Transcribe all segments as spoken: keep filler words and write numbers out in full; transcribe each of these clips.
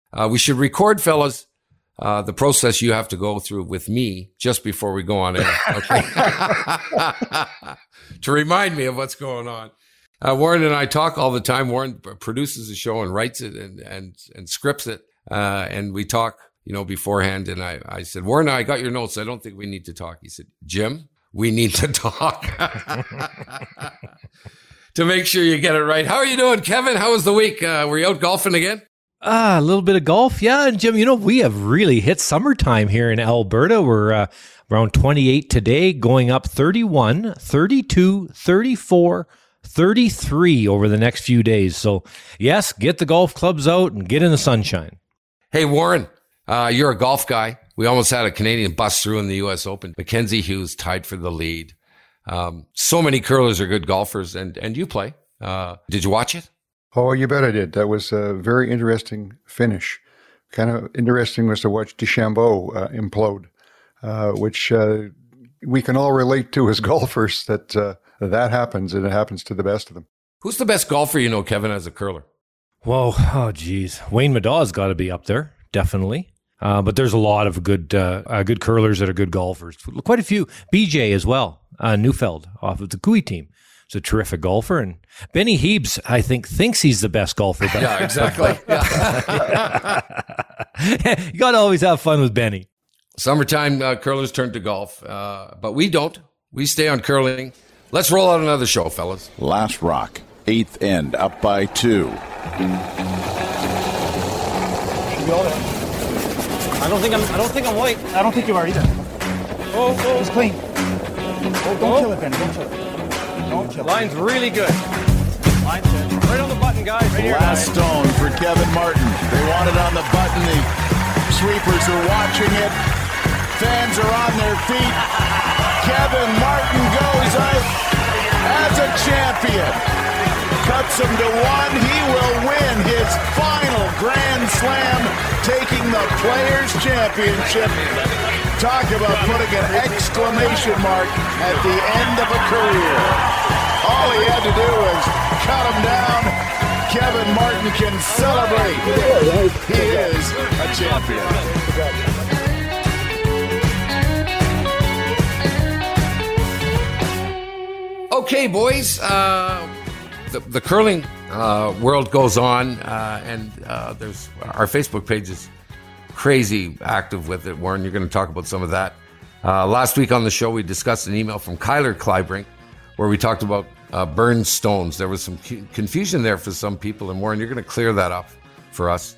Uh, we should record, fellas, uh, the process you have to go through with me just before we go on air. Okay. To remind me of what's going on. Uh, Warren and I talk all the time. Warren produces the show and writes it and, and, and scripts it. Uh, and we talk, you know, beforehand. And I, I said, Warren, I got your notes. I don't think we need to talk. He said, Jim, we need to talk to make sure you get it right. How are you doing, Kevin? How was the week? Uh, were you out golfing again? Ah, a little bit of golf. Yeah. And Jim, you know, we have really hit summertime here in Alberta. We're uh, around twenty-eight today, going up thirty-one, thirty-two, thirty-four, thirty-three over the next few days. So yes, get the golf clubs out and get in the sunshine. Hey, Warren, uh, you're a golf guy. We almost had a Canadian bust through in the U S Open. Mackenzie Hughes tied for the lead. Um, so many curlers are good golfers, and, and you play. Uh, did you watch it? Oh, you bet I did. That was a very interesting finish. Kind of interesting was to watch DeChambeau uh, implode, uh, which uh, we can all relate to as golfers, that uh, that happens, and it happens to the best of them. Who's the best golfer you know, Kevin, as a curler? Whoa, oh, geez. Wayne Middaugh's got to be up there, definitely. Uh, but there's a lot of good uh, uh, good curlers that are good golfers. Quite a few. B J as well, uh, Neufeld off of the Cooey team. He's a terrific golfer. And Benny Heebs, I think, thinks he's the best golfer. But yeah, exactly. Yeah. You got to always have fun with Benny. Summertime uh, curlers turn to golf, uh, but we don't. We stay on curling. Let's roll out another show, fellas. Last rock, eighth end, up by two. I don't think I'm. I don't think I'm white. I don't think you are either. Oh, oh. It's clean. Oh, don't oh. kill it, Ben. Don't kill it. Don't kill it. Line's really good. Line's good. Right on the button, guys. Right Last here. stone for Kevin Martin. They want it on the button. The sweepers are watching it. Fans are on their feet. Kevin Martin goes out as a champion. Cuts him to one. He will win his final Grand Slam, taking the Players' Championship. Talk about putting an exclamation mark at the end of a career. All he had to do was cut him down. Kevin Martin can celebrate. He is a champion. Okay, boys. Uh, the, the curling uh, world goes on, uh, and uh, there's our Facebook page is crazy active with it. Warren, you're going to talk about some of that. Uh, last week on the show, we discussed an email from Kyler Kleibrink where we talked about uh, burned stones. There was some confusion there for some people, and Warren, you're going to clear that up for us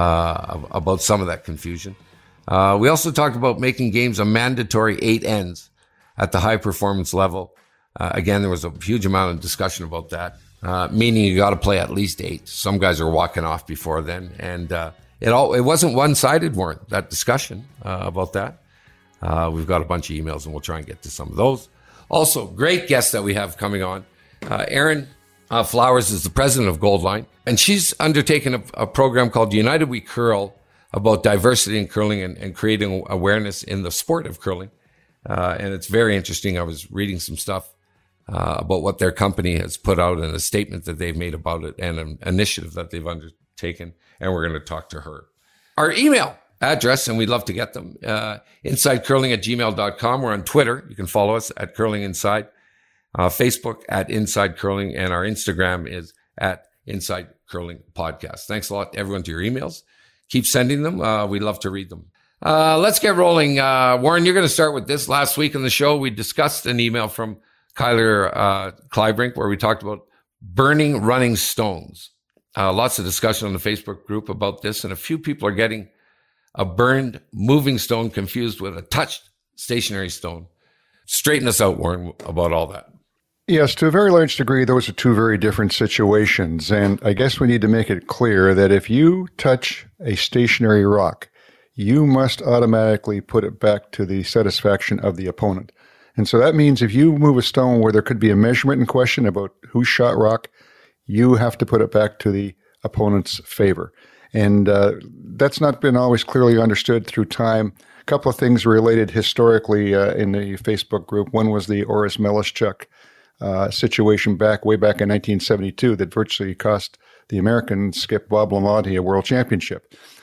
uh, about some of that confusion. Uh, we also talked about making games a mandatory eight ends at the high performance level. Uh, again, there was a huge amount of discussion about that, uh, meaning you got to play at least eight. Some guys are walking off before then, and uh, it all it wasn't one-sided, Warren, that discussion uh, about that. Uh, we've got a bunch of emails, and we'll try and get to some of those. Also, great guest that we have coming on. Uh, Erin uh, Flowers is the president of Goldline, and she's undertaken a, a program called United We Curl about diversity in curling and, and creating awareness in the sport of curling. Uh, and it's very interesting. I was reading some stuff uh, about what their company has put out and a statement that they've made about it and an initiative that they've undertaken. And we're going to talk to her. Our email address, and we'd love to get them, uh, insidecurling at gmail dot com. We're on Twitter. You can follow us at Curling Inside. Uh, Facebook at Inside Curling, and our Instagram is at Inside Curling Podcast. Thanks a lot, everyone, to your emails. Keep sending them. Uh, we love to read them. Uh, let's get rolling. Uh, Warren, you're going to start with this. Last week on the show, we discussed an email from Kyler uh, Kleibrink where we talked about burning running stones. Uh, lots of discussion on the Facebook group about this, and a few people are getting a burned moving stone confused with a touched stationary stone. Straighten us out, Warren, about all that. Yes, to a very large degree, those are two very different situations. And I guess we need to make it clear that if you touch a stationary rock, you must automatically put it back to the satisfaction of the opponent. And so that means if you move a stone where there could be a measurement in question about who shot rock, you have to put it back to the opponent's favor. And uh, that's not been always clearly understood through time. A couple of things related historically uh, in the Facebook group. One was the Oris Melischuk uh, situation back way back in nineteen seventy-two that virtually cost the American skip Bob Lamonti a world championship.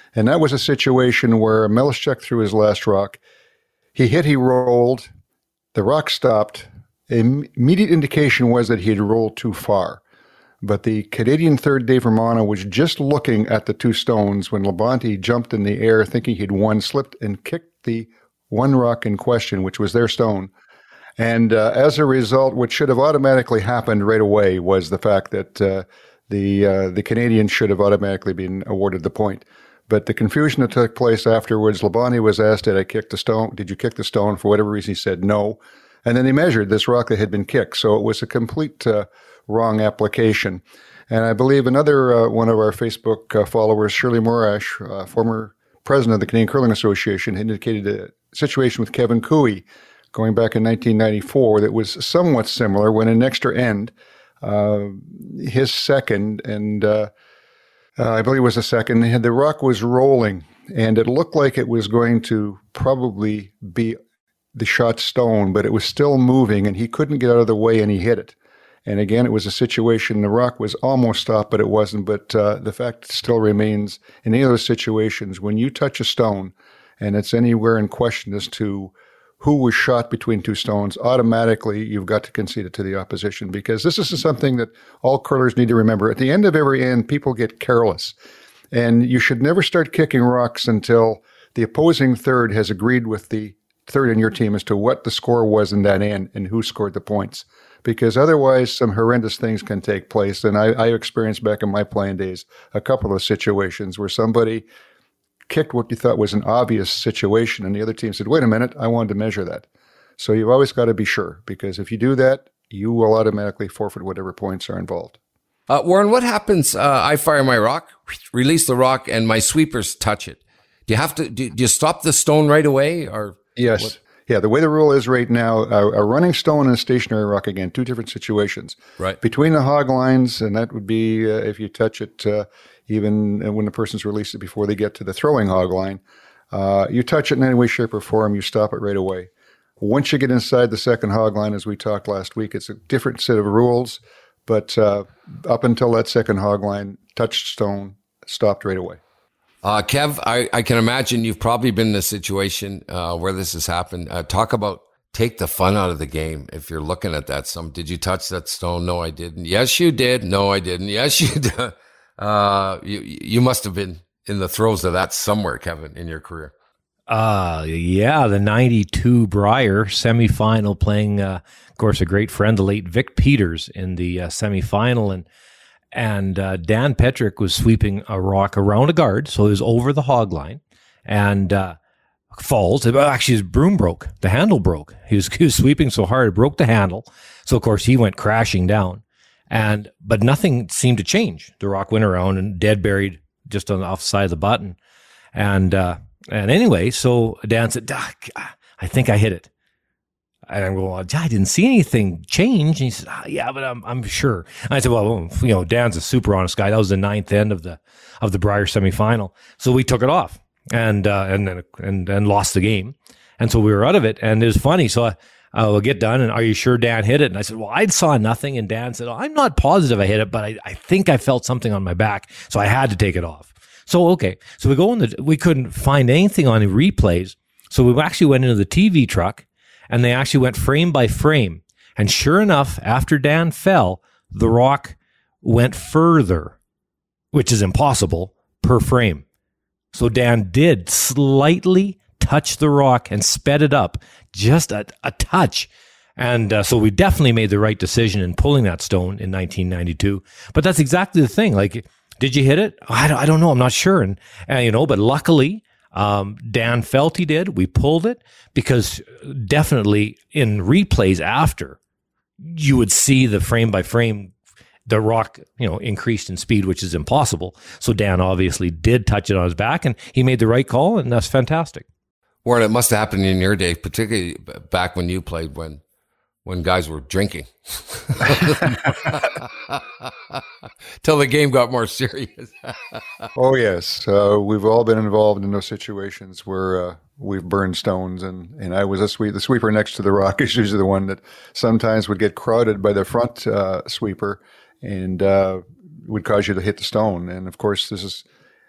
And that was a situation where Melischuk threw his last rock. He hit, he rolled. The rock stopped. Immediate indication was that he had rolled too far. But the Canadian third, Dave Romano, was just looking at the two stones when Labonte jumped in the air thinking he'd won, slipped and kicked the one rock in question, which was their stone. And uh, as a result, what should have automatically happened right away was the fact that uh, the uh, the Canadians should have automatically been awarded the point. But the confusion that took place afterwards, Labonte was asked, did I kick the stone? Did you kick the stone? For whatever reason, he said no. And then they measured this rock that had been kicked. So it was a complete uh, wrong application. And I believe another uh, one of our Facebook uh, followers, Shirley Morash, uh, former president of the Canadian Curling Association, indicated a situation with Kevin Cooey going back in nineteen ninety-four that was somewhat similar when in extra end, uh, his second, and uh, uh, I believe it was a second, the rock was rolling, and it looked like it was going to probably be the shot stone, but it was still moving, and he couldn't get out of the way, and he hit it. And again, it was a situation, the rock was almost stopped, but it wasn't. But uh, the fact still remains, in any of those situations, when you touch a stone, and it's anywhere in question as to who was shot between two stones, automatically you've got to concede it to the opposition, because this is something that all curlers need to remember. At the end of every end, people get careless. And you should never start kicking rocks until the opposing third has agreed with the third in your team as to what the score was in that end and who scored the points. Because otherwise, some horrendous things can take place. And I, I experienced back in my playing days a couple of situations where somebody kicked what you thought was an obvious situation, and the other team said, wait a minute, I wanted to measure that. So you've always got to be sure, because if you do that, you will automatically forfeit whatever points are involved. Uh, Warren, what happens? Uh, I fire my rock, release the rock, and my sweepers touch it. Do you have to, do, do you stop the stone right away? Or Yes. What? Yeah, the way the rule is right now, a, a running stone and a stationary rock, again, two different situations. Right. Between the hog lines, and that would be uh, if you touch it, uh, even when the person's released it before they get to the throwing hog line, uh, you touch it in any way, shape, or form, you stop it right away. Once you get inside the second hog line, as we talked last week, it's a different set of rules, but uh, up until that second hog line, touched stone, stopped right away. Uh, Kev, I, I can imagine you've probably been in a situation uh, where this has happened. Uh, talk about take the fun out of the game. If you're looking at that, some did you touch that stone? No, I didn't. Yes, you did. No, I didn't. Yes, you did. Uh, you you must have been in the throes of that somewhere, Kevin, in your career. Uh, yeah, the ninety-two Brier semifinal, playing, uh, of course, a great friend, the late Vic Peters, in the uh, semifinal, and. And uh, Dan Petrick was sweeping a rock around a guard, so it was over the hog line, and uh, falls. Actually, his broom broke. The handle broke. He was, he was sweeping so hard, it broke the handle. So, of course, he went crashing down. And But nothing seemed to change. The rock went around and dead buried just on the off side of the button. And and uh, and anyway, so Dan said, I think I hit it. And I'm going, well, I didn't see anything change. And he said, ah, yeah, but I'm I'm sure. And I said, well, you know, Dan's a super honest guy. That was the ninth end of the of the Brier semifinal. So we took it off and uh, and then and and lost the game. And so we were out of it. And it was funny. So I, I will get done. And are you sure Dan hit it? And I said, well, I saw nothing. And Dan said, oh, I'm not positive I hit it, but I, I think I felt something on my back. So I had to take it off. So, okay. So we go in the, we couldn't find anything on the replays. So we actually went into the T V truck. And they actually went frame by frame. And sure enough, after Dan fell, the rock went further, which is impossible, per frame. So Dan did slightly touch the rock and sped it up, just a, a touch. And uh, so we definitely made the right decision in pulling that stone in nineteen ninety-two. But that's exactly the thing. Like, did you hit it? I don't, I don't know. I'm not sure. And, and you know, but luckily, Um, Dan felt he did. We pulled it because definitely in replays after, you would see the frame by frame, the rock, you know, increased in speed, which is impossible. So Dan obviously did touch it on his back, and he made the right call, and that's fantastic. Warren, it must have happened in your day, particularly back when you played, when when guys were drinking. Till the game got more serious. Oh, yes. Uh, we've all been involved in those situations where uh, we've burned stones, and, and I was a sweep. The sweeper next to the rock is usually the one that sometimes would get crowded by the front uh, sweeper and uh, would cause you to hit the stone. And, of course, this is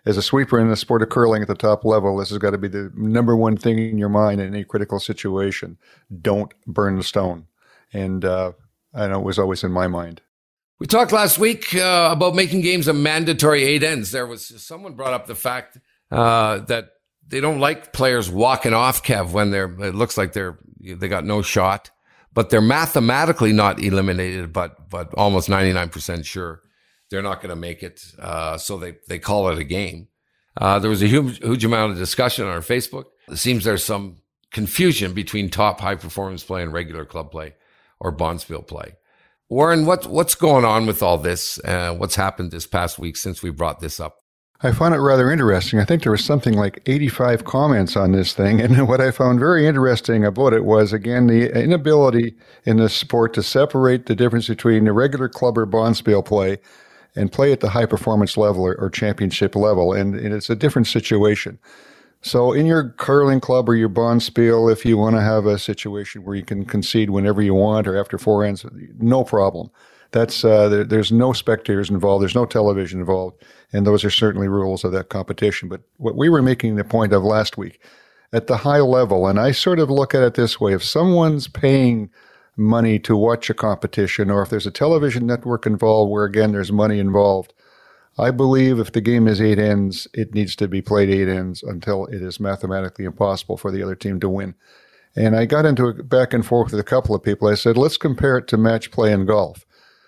as a sweeper in the sport of curling at the top level, this has got to be the number one thing in your mind in any critical situation. Don't burn the stone. And uh, I know it was always in my mind. We talked last week uh, about making games a mandatory eight ends. There was someone brought up the fact uh, that they don't like players walking off, Kev, when they're, it looks like they're, they got no shot, but they're mathematically not eliminated, but, but almost ninety-nine percent sure they're not going to make it. Uh, so they, they call it a game. Uh, there was a huge, huge amount of discussion on our Facebook. It seems there's some confusion between top high performance play and regular club play or bonspiel play. Warren, what, what's going on with all this? Uh, what's happened this past week since we brought this up? I found it rather interesting. I think there was something like eighty-five comments on this thing. And what I found very interesting about it was, again, the inability in this sport to separate the difference between the regular club or bonspiel play and play at the high performance level or, or championship level. And, and it's a different situation. So in your curling club or your bonspiel, if you want to have a situation where you can concede whenever you want or after four ends, no problem. That's uh, there, there's no spectators involved. There's no television involved. And those are certainly rules of that competition. But what we were making the point of last week, at the high level, and I sort of look at it this way, if someone's paying money to watch a competition, or if there's a television network involved where, again, there's money involved, I believe if the game is eight ends, it needs to be played eight ends until it is mathematically impossible for the other team to win. And I got into a back and forth with a couple of people. I said, let's compare it to match play in golf.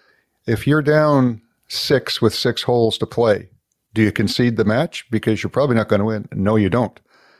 If you're down six with six holes to play, do you concede the match? Because you're probably not going to win. No, you don't.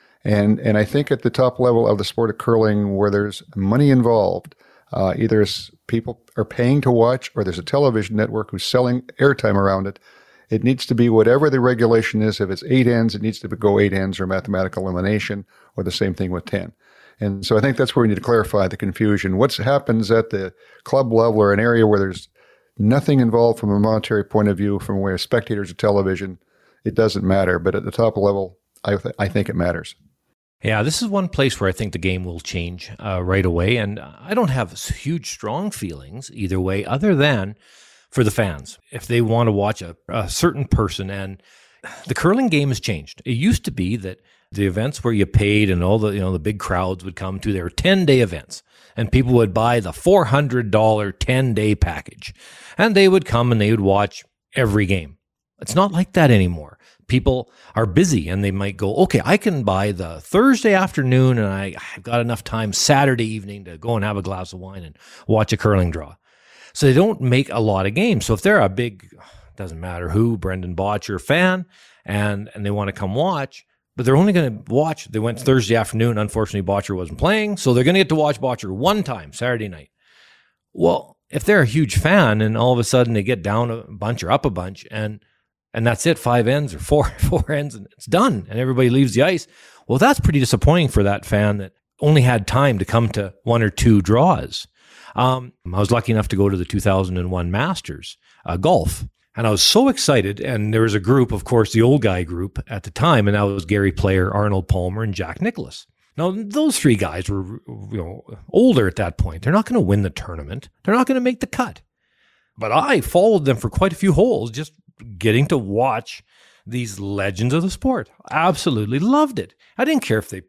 And and I think at the top level of the sport of curling, where there's money involved, uh, either people are paying to watch or there's a television network who's selling airtime around it, it needs to be whatever the regulation is. If it's eight ends, it needs to go eight ends or mathematical elimination, or the same thing with ten. And so I think that's where we need to clarify the confusion. What happens at the club level or an area where there's nothing involved from a monetary point of view, from where spectators or television, it doesn't matter. But at the top level, I, th- I think it matters. Yeah, this is one place where I think the game will change uh, right away. And I don't have huge, strong feelings either way, other than for the fans. If they want to watch a, a certain person, and the curling game has changed. It used to be that the events where you paid and all the, you know, the big crowds would come to, they were ten-day events. And people would buy the four hundred dollars ten-day package. And they would come and they would watch every game. It's not like that anymore. People are busy and they might go, okay, I can buy the Thursday afternoon and I, I've got enough time Saturday evening to go and have a glass of wine and watch a curling draw. So they don't make a lot of games. So if they're a big, doesn't matter who, Brendan Botcher fan, and, and they want to come watch, but they're only going to watch, they went Thursday afternoon, unfortunately Botcher wasn't playing, so they're going to get to watch Botcher one time, Saturday night. Well, if they're a huge fan and all of a sudden they get down a bunch or up a bunch and and that's it, five ends or four four ends and it's done and everybody leaves the ice, well, that's pretty disappointing for that fan that only had time to come to one or two draws. Um, I was lucky enough to go to the two thousand one Masters uh, golf. And I was so excited. And there was a group, of course, the old guy group at the time. And that was Gary Player, Arnold Palmer, and Jack Nicklaus. Now, those three guys were, you know, older at that point. They're not going to win the tournament. They're not going to make the cut. But I followed them for quite a few holes, just getting to watch these legends of the sport. Absolutely loved it. I didn't care if they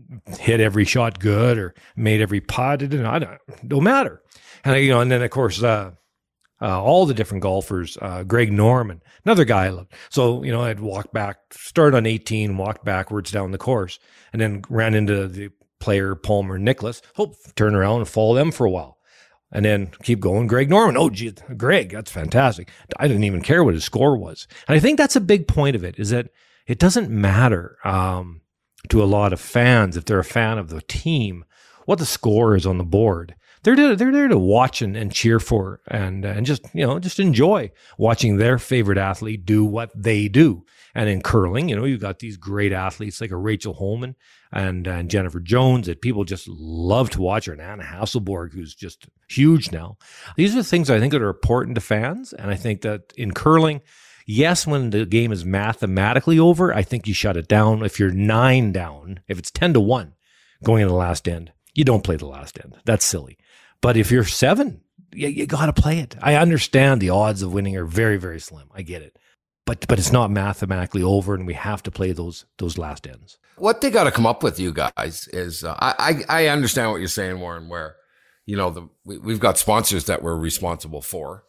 hit every shot good or made every putt. It didn't, I don't, don't matter. And, you know, and then, of course, uh, Uh, all the different golfers, uh, Greg Norman, another guy I loved. So, you know, I'd walk back, start on eighteen, walk backwards down the course, and then ran into the player Palmer and Nicklaus, hope turn around and follow them for a while. And then keep going. Greg Norman, oh, gee, Greg, that's fantastic. I didn't even care what his score was. And I think that's a big point of it, is that it doesn't matter um, to a lot of fans, if they're a fan of the team, what the score is on the board. They're there, they're there to watch and, and cheer for and and just, you know, just enjoy watching their favorite athlete do what they do. And in curling, you know, you've got these great athletes like a Rachel Holman and, and Jennifer Jones that people just love to watch, or an Anna Hasselborg, who's just huge now. These are things I think that are important to fans. And I think that in curling, yes, when the game is mathematically over, I think you shut it down. If you're nine down, if it's ten to one going in the last end, you don't play the last end. That's silly. But if you're seven, you, you got to play it. I understand the odds of winning are very, very slim. I get it. but but it's not mathematically over, and we have to play those those last ends. What they got to come up with, you guys, is uh, I, I I understand what you're saying, Warren. Where you know the we, we've got sponsors that we're responsible for,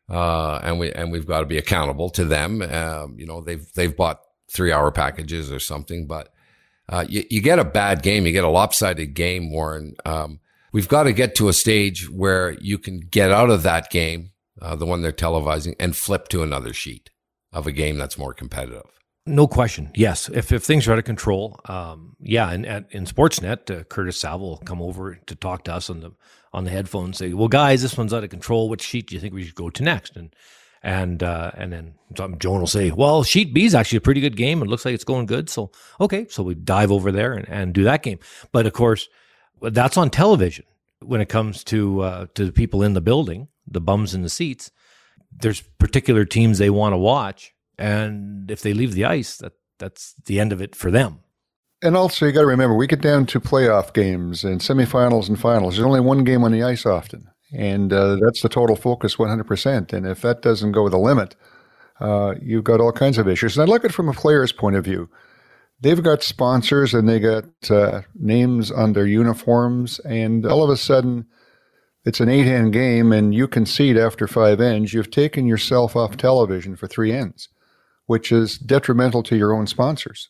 uh, and we and we've got to be accountable to them. Um, you know they've they've bought three hour packages or something, but uh, you you get a bad game, you get a lopsided game, Warren. Um, we've got to get to a stage where you can get out of that game, uh, the one they're televising, and flip to another sheet of a game that's more competitive. No question. Yes. If if things are out of control, um, yeah. And at, in Sportsnet, uh, Curtis Saville will come over to talk to us on the on the headphones. Say, "Well, guys, this one's out of control. Which sheet do you think we should go to next?" And and uh, and then Joan will say, "Well, sheet B is actually a pretty good game. It looks like it's going good. So okay, so we dive over there and, and do that game." But of course, that's on television. When it comes to uh, to the people in the building, the bums in the seats, there's particular teams they want to watch. And if they leave the ice, that that's the end of it for them. And also, you got to remember, we get down to playoff games and semifinals and finals. There's only one game on the ice often, and uh, that's the total focus, one hundred percent. And if that doesn't go the limit, uh, you've got all kinds of issues. And I look at it from a player's point of view. They've got sponsors and they got uh, names on their uniforms, and all of a sudden, it's an eight-end game, and you concede after five ends. You've taken yourself off television for three ends, which is detrimental to your own sponsors.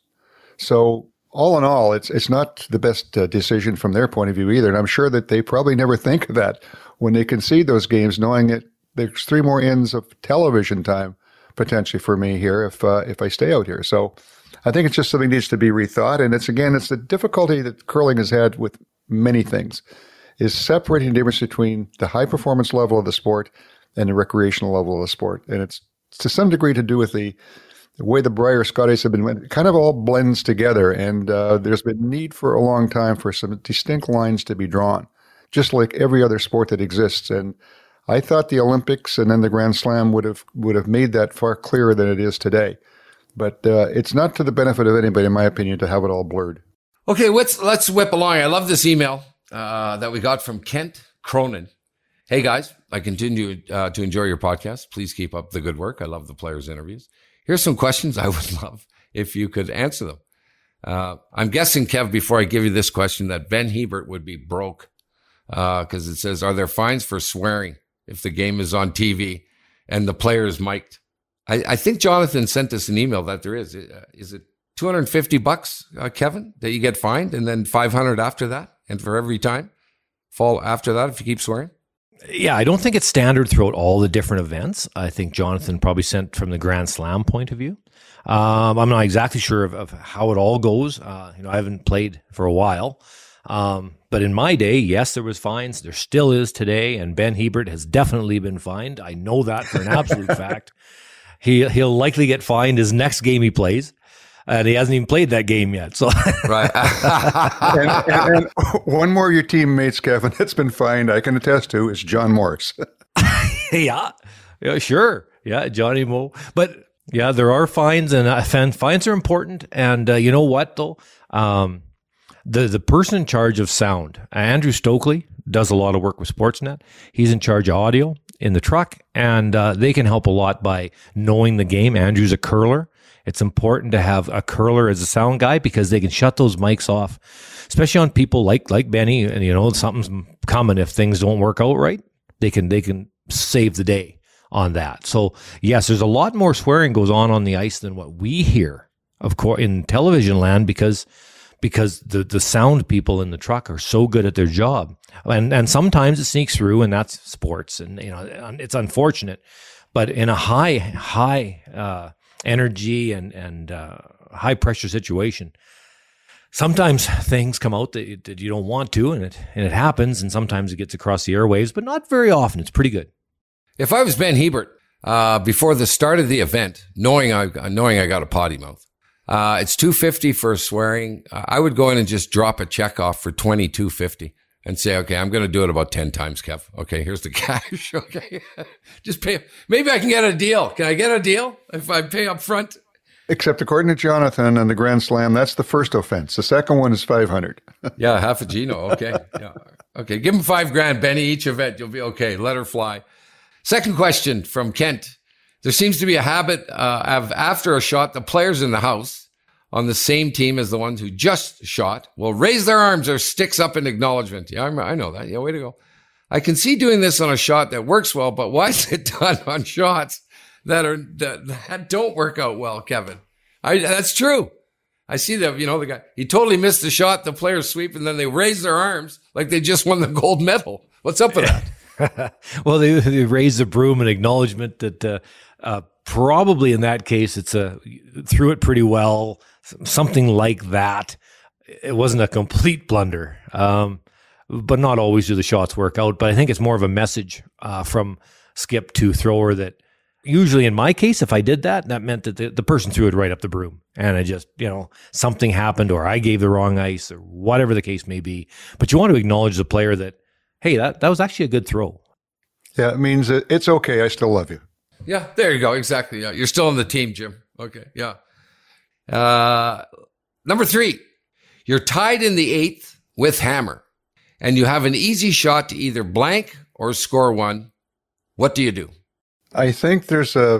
So all in all, it's it's not the best uh, decision from their point of view either. And I'm sure that they probably never think of that when they concede those games, knowing that there's three more ends of television time potentially for me here if uh, if I stay out here. So I think it's just something that needs to be rethought. And it's, again, it's the difficulty that curling has had with many things, is separating the difference between the high-performance level of the sport and the recreational level of the sport. And it's to some degree to do with the the way the Brier Scotties have been, it kind of all blends together. And uh, there's been need for a long time for some distinct lines to be drawn, just like every other sport that exists. And I thought the Olympics and then the Grand Slam would have would have made that far clearer than it is today. But uh, it's not to the benefit of anybody, in my opinion, to have it all blurred. Okay, let's let's whip along. I love this email uh, that we got from Kent Cronin. Hey guys, I continue uh, to enjoy your podcast. Please keep up the good work. I love the players' interviews. Here's some questions I would love if you could answer them. Uh, I'm guessing, Kev, before I give you this question, that Ben Hebert would be broke because uh, it says, are there fines for swearing if the game is on T V and the player is mic'd? I, I think Jonathan sent us an email that there is. Uh, is it two hundred fifty bucks, uh, Kevin, that you get fined, and then five hundred after that, and for every time fall after that if you keep swearing? Yeah, I don't think it's standard throughout all the different events. I think Jonathan probably sent from the Grand Slam point of view. Um, I'm not exactly sure of, of how it all goes. Uh, you know, I haven't played for a while. Um, but in my day, yes, there was fines. There still is today, and Ben Hebert has definitely been fined. I know that for an absolute fact. He he'll likely get fined his next game he plays. And he hasn't even played that game yet. So right. and, and, and one more of your teammates, Kevin, that's been fined, I can attest to, is John Morris. yeah, yeah, sure, yeah, Johnny Moe. But yeah, there are fines, and uh, fines are important. And uh, you know what, though, um, the the person in charge of sound, Andrew Stokely, does a lot of work with Sportsnet. He's in charge of audio in the truck, and uh, they can help a lot by knowing the game. Andrew's a curler. It's important to have a curler as a sound guy because they can shut those mics off, especially on people like like Benny. And you know, something's coming if things don't work out right. They can they can save the day on that. So yes, there's a lot more swearing goes on on the ice than what we hear, of course, in television land because because the the sound people in the truck are so good at their job, and and sometimes it sneaks through, and that's sports, and you know it's unfortunate, but in a high high. Uh, energy and and uh, high pressure situation, sometimes things come out that, that you don't want to, and it and it happens, and sometimes it gets across the airwaves, but not very often. It's pretty good. If I was Ben Hebert uh, before the start of the event, knowing I knowing I got a potty mouth, uh, it's two fifty for swearing. Uh, I would go in and just drop a check off for twenty two fifty. And say, okay, I'm going to do it about ten times, Kev. Okay, here's the cash. Okay, just pay. Maybe I can get a deal. Can I get a deal if I pay up front? Except according to Jonathan on the Grand Slam, that's the first offense. The second one is five hundred. Yeah, half a Gino. Okay, yeah, okay. Give him five grand, Benny, each event. You'll be okay. Let her fly. Second question from Kent. There seems to be a habit uh, of after a shot, the players in the house on the same team as the ones who just shot will raise their arms or sticks up in acknowledgement. Yeah, I know that. Yeah, way to go. I can see doing this on a shot that works well, but why is it done on shots that are that, that don't work out well, Kevin? I, that's true. I see that, you know, the guy, he totally missed the shot, the players sweep, and then they raise their arms like they just won the gold medal. What's up with that? Well, they, they raise the broom in acknowledgement that uh, uh, probably in that case, it's a threw it pretty well, something like that. It wasn't a complete blunder, um, but not always do the shots work out. But I think it's more of a message uh, from skip to thrower that usually in my case, if I did that, that meant that the, the person threw it right up the broom and I just, you know, something happened or I gave the wrong ice or whatever the case may be. But you want to acknowledge the player that, hey, that, that was actually a good throw. Yeah, it means that it's okay. I still love you. Yeah, there you go. Exactly. Yeah, you're still on the team, Jim. Okay. Yeah. Uh, number three, you're tied in the eighth with hammer and you have an easy shot to either blank or score one. What do you do? I think there's a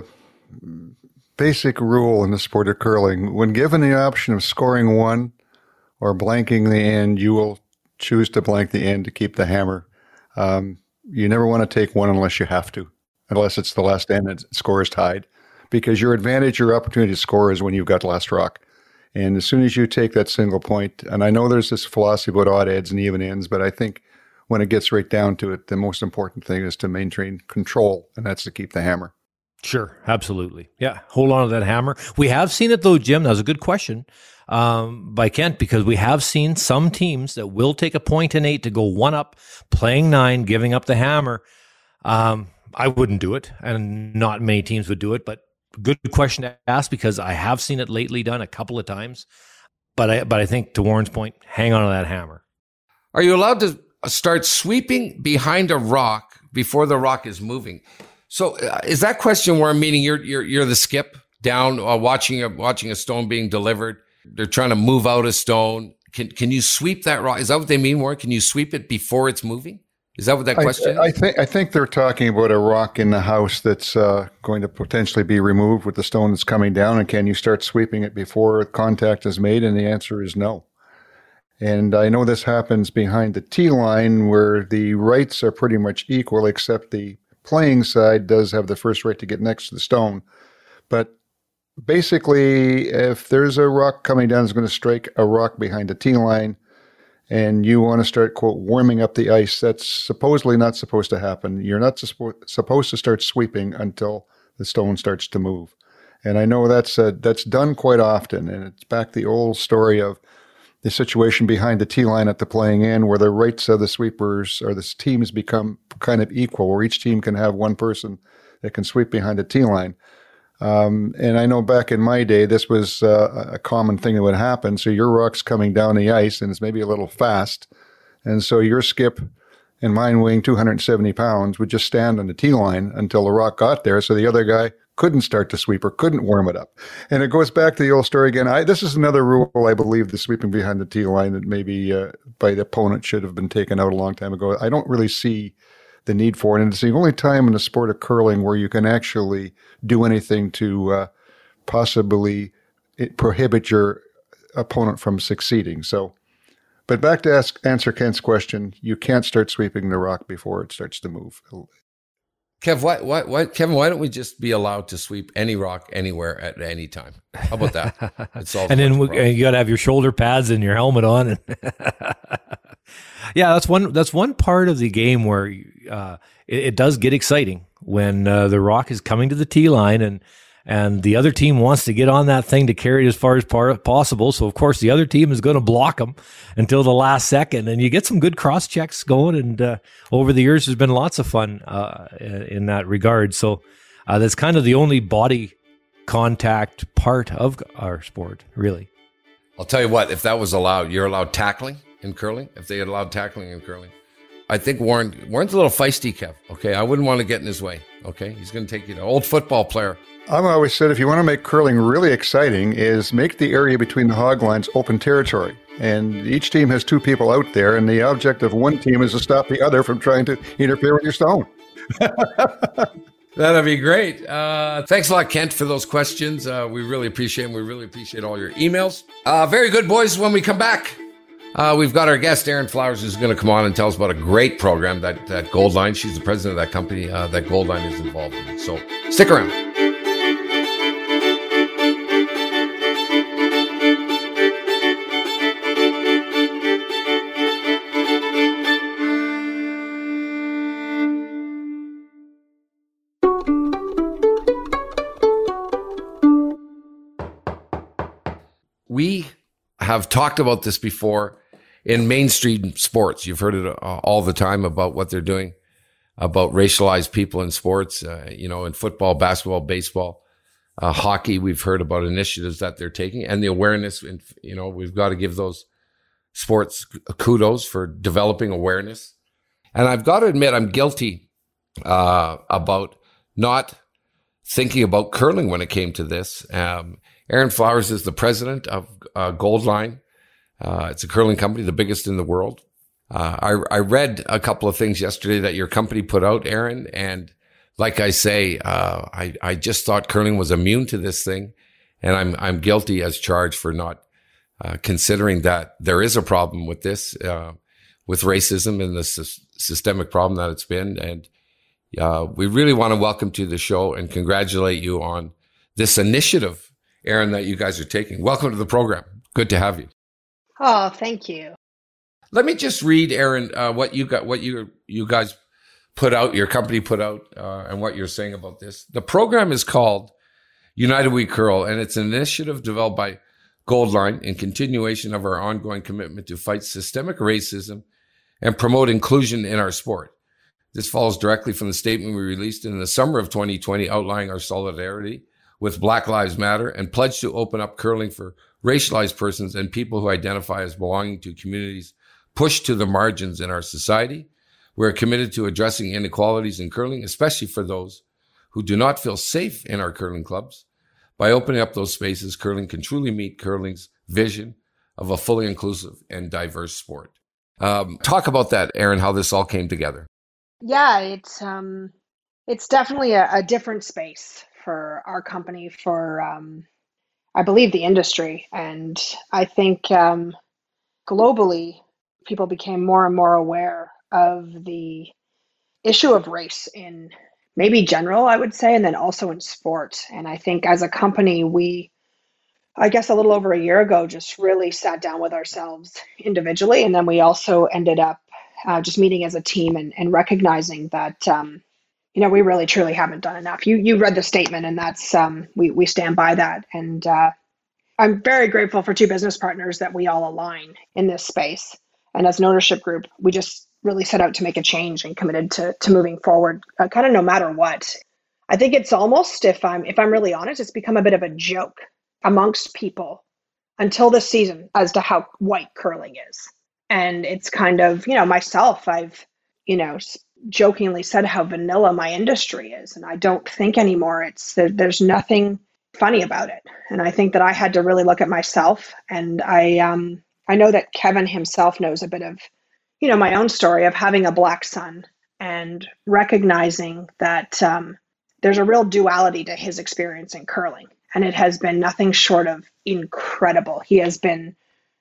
basic rule in the sport of curling. When given the option of scoring one or blanking the end, you will choose to blank the end to keep the hammer. Um, you never want to take one unless you have to, unless it's the last end and score is tied. Because your advantage, your opportunity to score is when you've got last rock. And as soon as you take that single point, and I know there's this philosophy about odd ends and even ends, but I think when it gets right down to it, the most important thing is to maintain control, and that's to keep the hammer. Sure, absolutely. Yeah, hold on to that hammer. We have seen it, though, Jim. That was a good question um, by Kent, because we have seen some teams that will take a point in eight to go one up, playing nine, giving up the hammer. Um, I wouldn't do it, and not many teams would do it, but good question to ask because I have seen it lately done a couple of times. But I, but I think, to Warren's point, hang on to that hammer. Are you allowed to start sweeping behind a rock before the rock is moving? So uh, is that question where I'm meaning you're you're you're the skip down uh, watching a watching a stone being delivered? They're trying to move out a stone. Can can you sweep that rock? Is that what they mean, Warren? Can you sweep it before it's moving? Is that what that question I, is? I think I think they're talking about a rock in the house that's uh, going to potentially be removed with the stone that's coming down, and can you start sweeping it before contact is made? And the answer is no. And I know this happens behind the tee line where the rights are pretty much equal, except the playing side does have the first right to get next to the stone. But basically, if there's a rock coming down that's going to strike a rock behind the tee line and you want to start, quote, warming up the ice, that's supposedly not supposed to happen. You're not suspo- supposed to start sweeping until the stone starts to move. And I know that's uh, that's done quite often, and it's back the old story of the situation behind the tee line at the playing end where the rights of the sweepers or the teams become kind of equal, where each team can have one person that can sweep behind the tee line. Um, and I know back in my day, this was uh, a common thing that would happen. So your rock's coming down the ice and it's maybe a little fast. And so your skip and mine weighing two hundred seventy pounds would just stand on the tee line until the rock got there. So the other guy couldn't start to sweep or couldn't warm it up. And it goes back to the old story again. I, this is another rule, I believe, the sweeping behind the tee line that maybe uh, by the opponent should have been taken out a long time ago. I don't really see the need for it. And it's the only time in the sport of curling where you can actually do anything to uh, possibly prohibit your opponent from succeeding. So, but back to ask, answer Kent's question, you can't start sweeping the rock before it starts to move. Kev, why, why, why, Kevin, why don't we just be allowed to sweep any rock anywhere at any time? How about that? It solves and then the we, you got to have your shoulder pads and your helmet on. And yeah, that's one. That's one part of the game where uh, it, it does get exciting when uh, the rock is coming to the tee line and and the other team wants to get on that thing to carry it as far as par- possible. So of course the other team is going to block them until the last second, and you get some good cross checks going. And uh, over the years, there's been lots of fun uh, in that regard. So uh, that's kind of the only body contact part of our sport, really. I'll tell you what, if that was allowed, you're allowed tackling in curling. If they had allowed tackling in curling, I think Warren Warren's a little feisty, Kev. Okay, I wouldn't want to get in his way. Okay, he's going to take you to old football player. I've always said if you want to make curling really exciting is make the area between the hog lines open territory. And each team has two people out there, and the object of one team is to stop the other from trying to interfere with your stone. That'd be great. Uh, thanks a lot, Kent, for those questions. Uh, we really appreciate them. We really appreciate all your emails. Uh, very good, boys. When we come back, uh, we've got our guest, Erin Flowers, who's going to come on and tell us about a great program that, that Goldline, she's the president of that company, uh, that Goldline is involved in. So stick around. We have talked about this before in mainstream sports. You've heard it all the time about what they're doing about racialized people in sports, uh, you know, in football, basketball, baseball, uh, hockey. We've heard about initiatives that they're taking and the awareness. And, you know, we've got to give those sports kudos for developing awareness. And I've got to admit, I'm guilty uh, about not thinking about curling when it came to this. Um, Erin Flowers is the president of uh, Goldline. Uh, it's a curling company, the biggest in the world. Uh, I, I read a couple of things yesterday that your company put out, Erin, and like I say, uh, I, I just thought curling was immune to this thing, and I'm I'm guilty as charged for not uh, considering that there is a problem with this, uh, with racism and the sy- systemic problem that it's been. And uh, we really want to welcome to the show and congratulate you on this initiative, Erin, that you guys are taking. Welcome to the program. Good to have you. Oh, thank you. Let me just read, Erin, uh, what you got, what you you guys put out, your company put out, uh, and what you're saying about this. The program is called United We Curl, and it's an initiative developed by Goldline in continuation of our ongoing commitment to fight systemic racism and promote inclusion in our sport. This follows directly from the statement we released in the summer of twenty twenty outlining our solidarity with Black Lives Matter and pledged to open up curling for racialized persons and people who identify as belonging to communities pushed to the margins in our society. We're committed to addressing inequalities in curling, especially for those who do not feel safe in our curling clubs. By opening up those spaces, curling can truly meet curling's vision of a fully inclusive and diverse sport. Um, talk about that, Erin, how this all came together. Yeah, it's um, it's definitely a, a different space for our company, for um, I believe the industry, and I think um, globally, people became more and more aware of the issue of race in maybe general, I would say, and then also in sport. And I think as a company, we, I guess a little over a year ago, just really sat down with ourselves individually. And then we also ended up uh, just meeting as a team and, and recognizing that, um, you know, we really truly haven't done enough. You you read the statement, and that's, um, we, we stand by that. And uh, I'm very grateful for two business partners that we all align in this space. And as an ownership group, we just really set out to make a change and committed to to moving forward, uh, kind of no matter what. I think it's almost, if I'm if I'm really honest, it's become a bit of a joke amongst people until this season as to how white curling is. And it's kind of, you know, myself, I've, you know, jokingly said how vanilla my industry is. And I don't think anymore it's there, there's nothing funny about it. And I think that I had to really look at myself, and I um I know that Kevin himself knows a bit of, you know, my own story of having a black son and recognizing that um, there's a real duality to his experience in curling. And it has been nothing short of incredible. He has been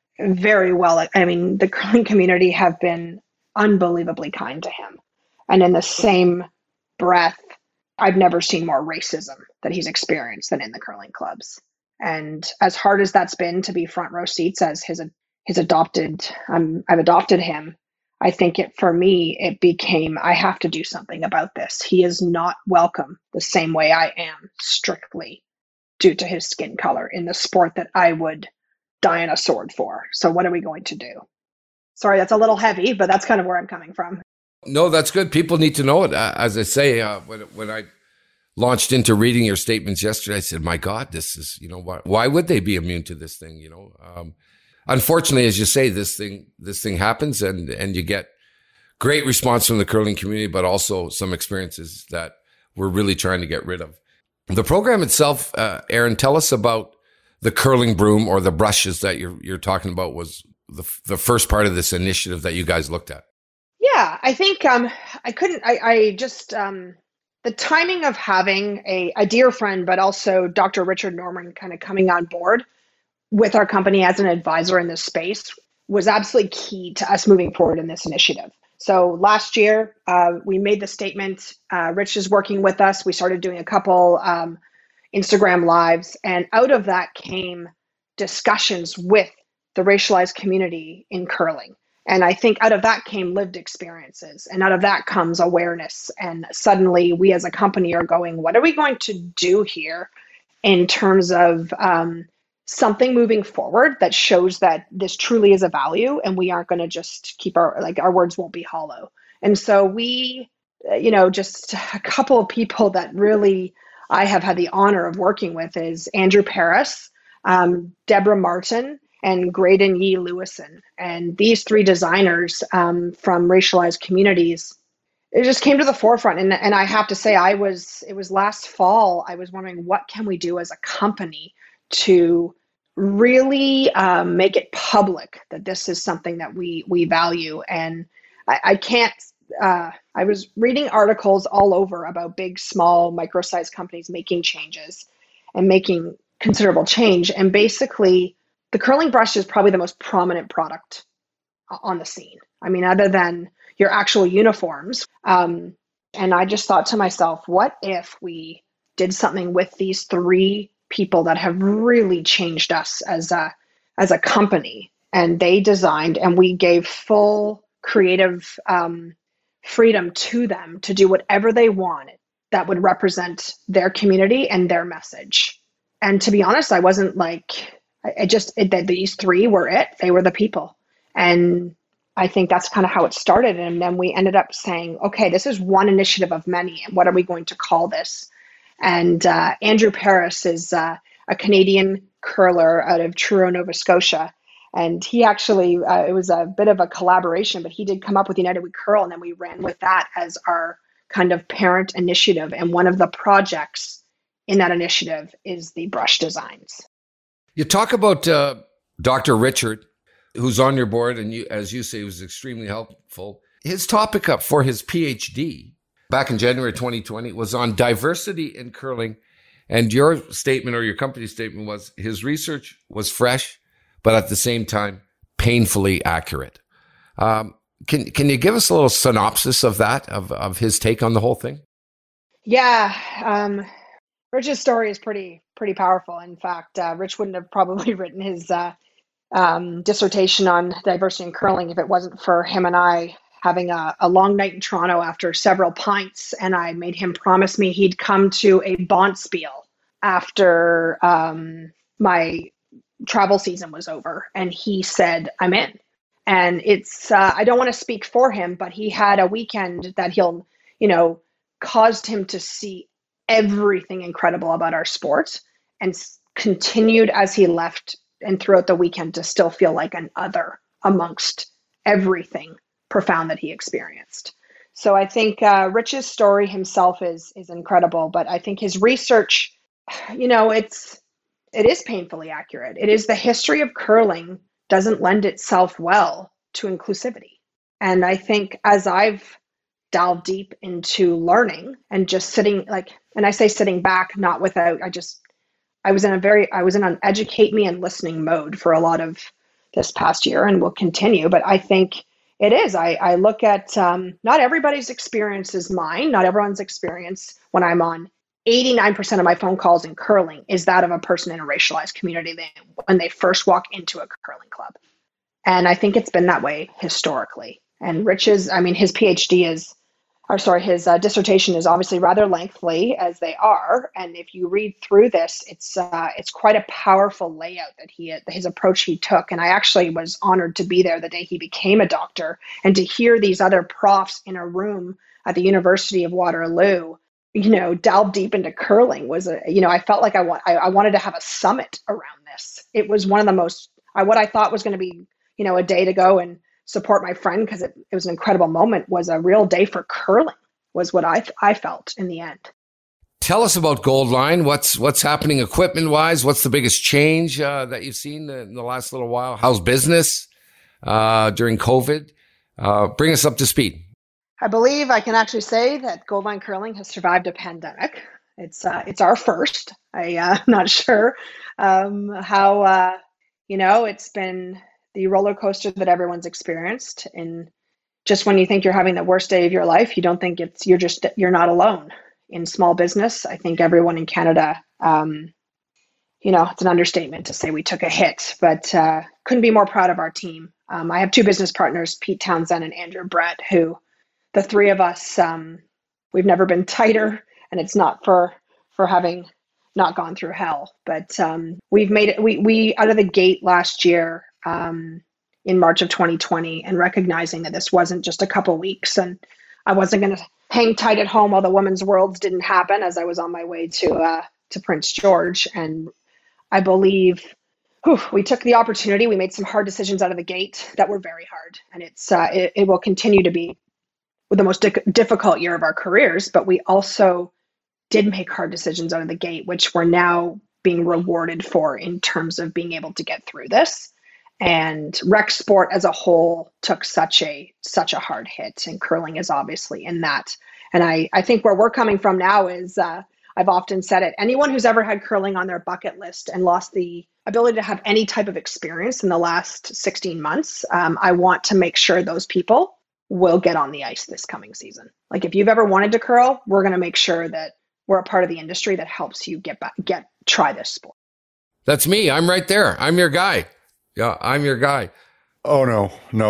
very well. I mean, the curling community have been unbelievably kind to him. And in the same breath, I've never seen more racism that he's experienced than in the curling clubs. And as hard as that's been to be front row seats as his his adopted, um, I've adopted him. I think it, for me, it became, I have to do something about this. He is not welcome the same way I am, strictly due to his skin color in the sport that I would die on a sword for. So what are we going to do? Sorry, that's a little heavy, but that's kind of where I'm coming from. No, that's good. People need to know it. Uh, as I say, uh, when, when I launched into reading your statements yesterday, I said, my God, this is, you know, why, why would they be immune to this thing? You know, um, unfortunately, as you say, this thing, this thing happens, and, and you get great response from the curling community, but also some experiences that we're really trying to get rid of. The program itself, uh, Erin, tell us about the curling broom or the brushes that you're, you're talking about was the, the first part of this initiative that you guys looked at. Yeah, I think, um, I couldn't, I, I just, um, the timing of having a, a dear friend, but also Doctor Richard Norman kind of coming on board with our company as an advisor in this space was absolutely key to us moving forward in this initiative. So last year, uh, we made the statement, uh, Rich is working with us. We started doing a couple um, Instagram lives, and out of that came discussions with the racialized community in curling. And I think out of that came lived experiences, and out of that comes awareness. And suddenly we as a company are going, what are we going to do here in terms of um, something moving forward that shows that this truly is a value, and we aren't going to just keep our, like our words won't be hollow. And so we, you know, just a couple of people that really I have had the honor of working with is Andrew Paris, um, Deborah Martin, and Graydon Yee Lewison. And these three designers um, from racialized communities, it just came to the forefront. And, and I have to say, I was, it was last fall, I was wondering, what can we do as a company to really um, make it public that this is something that we we value? And I, I can't, uh, I was reading articles all over about big, small, micro-sized companies making changes and making considerable change. And basically, the curling brush is probably the most prominent product on the scene. I mean, other than your actual uniforms. Um, and I just thought to myself, what if we did something with these three people that have really changed us as a, as a company? And they designed, and we gave full creative um, freedom to them to do whatever they wanted that would represent their community and their message. And to be honest, I wasn't like, it just, it, that these three were it. They were the people. And I think that's kind of how it started. And then we ended up saying, okay, this is one initiative of many. And what are we going to call this? And uh, Andrew Paris is uh, a Canadian curler out of Truro, Nova Scotia. And he actually, uh, it was a bit of a collaboration, but he did come up with United We Curl. And then we ran with that as our kind of parent initiative. And one of the projects in that initiative is the brush designs. You talk about uh, Doctor Richard, who's on your board, and you, as you say, was extremely helpful. His topic up for his PhD back in January twenty twenty was on diversity in curling. And your statement, or your company's statement, was his research was fresh, but at the same time, painfully accurate. Um, can can you give us a little synopsis of that, of, of his take on the whole thing? Yeah. Um, Rich's story is pretty pretty powerful. In fact, uh, Rich wouldn't have probably written his uh, um, dissertation on diversity in curling if it wasn't for him and I having a, a long night in Toronto after several pints, and I made him promise me he'd come to a Bonspiel after um, my travel season was over, and he said, I'm in. And it's, uh, I don't want to speak for him, but he had a weekend that he'll, you know, caused him to see everything incredible about our sport, and s- continued as he left and throughout the weekend to still feel like an other amongst everything profound that he experienced. So I think uh, Rich's story himself is is incredible, but I think his research, you know, it's it is painfully accurate. It is the history of curling doesn't lend itself well to inclusivity. And I think as I've delved deep into learning and just sitting like, and I say sitting back, not without, I just, I was in a very, I was in an educate me and listening mode for a lot of this past year, and will continue. But I think it is, I, I look at, um, not everybody's experience is mine. Not everyone's experience when I'm on eighty-nine percent of my phone calls in curling is that of a person in a racialized community they, when they first walk into a curling club. And I think it's been that way historically. And Rich's, I mean, his PhD is, or sorry, his uh, dissertation is obviously rather lengthy, as they are. And if you read through this, it's uh, it's quite a powerful layout that he, his approach he took. And I actually was honored to be there the day he became a doctor, and to hear these other profs in a room at the University of Waterloo, you know, delve deep into curling was a, you know, I felt like I want, I, I wanted to have a summit around this. It was one of the most, I, what I thought was going to be, you know, a day to go and support my friend because it, it was an incredible moment, was a real day for curling, was what I I felt in the end. Tell us about Goldline. What's what's happening equipment wise? What's the biggest change uh, that you've seen in the last little while? How's business uh, during COVID? Uh, bring us up to speed. I believe I can actually say that Goldline Curling has survived a pandemic. It's uh, it's our first. I, uh, I'm not sure um, how, uh, you know, it's been the roller coaster that everyone's experienced. And just when you think you're having the worst day of your life, you don't think it's, you're just, you're not alone. In small business, I think everyone in Canada, um, you know, it's an understatement to say we took a hit, but uh, couldn't be more proud of our team. Um, I have two business partners, Pete Townsend and Andrew Brett, who the three of us, um, we've never been tighter, and it's not for for having not gone through hell, but um, we've made it. We we out of the gate last year um, in March of twenty twenty, and recognizing that this wasn't just a couple weeks, and I wasn't going to hang tight at home while the women's worlds didn't happen, as I was on my way to uh, to Prince George, and I believe. Whew, we took the opportunity. We made some hard decisions out of the gate that were very hard, and it's uh, it, it will continue to be the most di- difficult year of our careers. But we also did make hard decisions out of the gate, which we're now being rewarded for in terms of being able to get through this. And rec sport as a whole took such a such a hard hit, and curling is obviously in that. And I I think where we're coming from now is uh, I've often said it. Anyone who's ever had curling on their bucket list and lost the ability to have any type of experience in the last sixteen months, um, I want to make sure those people will get on the ice this coming season. Like if you've ever wanted to curl, we're going to make sure that we're a part of the industry that helps you get back, get try this sport. That's me. I'm right there. I'm your guy. Yeah, I'm your guy. Oh, no, no.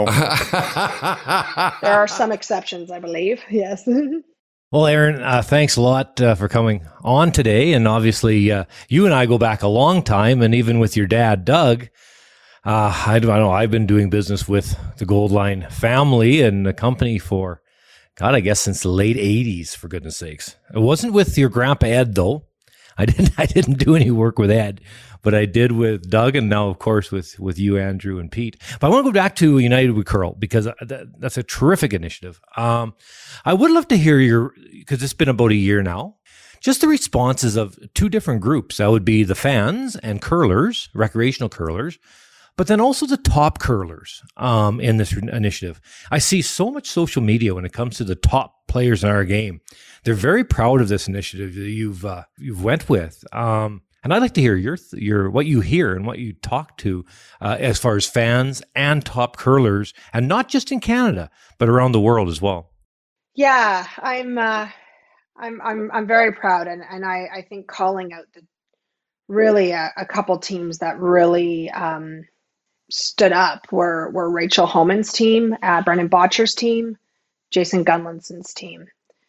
There are some exceptions, I believe. Yes. Well, Aaron, uh, thanks a lot uh, for coming on today. And obviously, uh, you and I go back a long time. And even with your dad, Doug, uh, I don't know, I've been doing business with the Goldline family and the company for, God, I guess since the late eighties, for goodness sakes. It wasn't with your grandpa Ed, though. I didn't I didn't do any work with Ed, but I did with Doug, and now, of course, with, with you, Andrew, and Pete. But I want to go back to United We Curl, because that, that's a terrific initiative. Um, I would love to hear your, because it's been about a year now, just the responses of two different groups. That would be the fans and curlers, recreational curlers, but then also the top curlers um, in this initiative. I see so much social media when it comes to the top players in our game. They're very proud of this initiative that you've uh, you've went with. Um, And I'd like to hear your your what you hear and what you talk to uh, as far as fans and top curlers, and not just in Canada, but around the world as well. Yeah, I'm uh, I'm I'm I'm very proud, and and I, I think calling out the really a, a couple teams that really um, stood up were were Rachel Homan's team, uh, Brendan Botcher's team, Jason Gunlinson's team.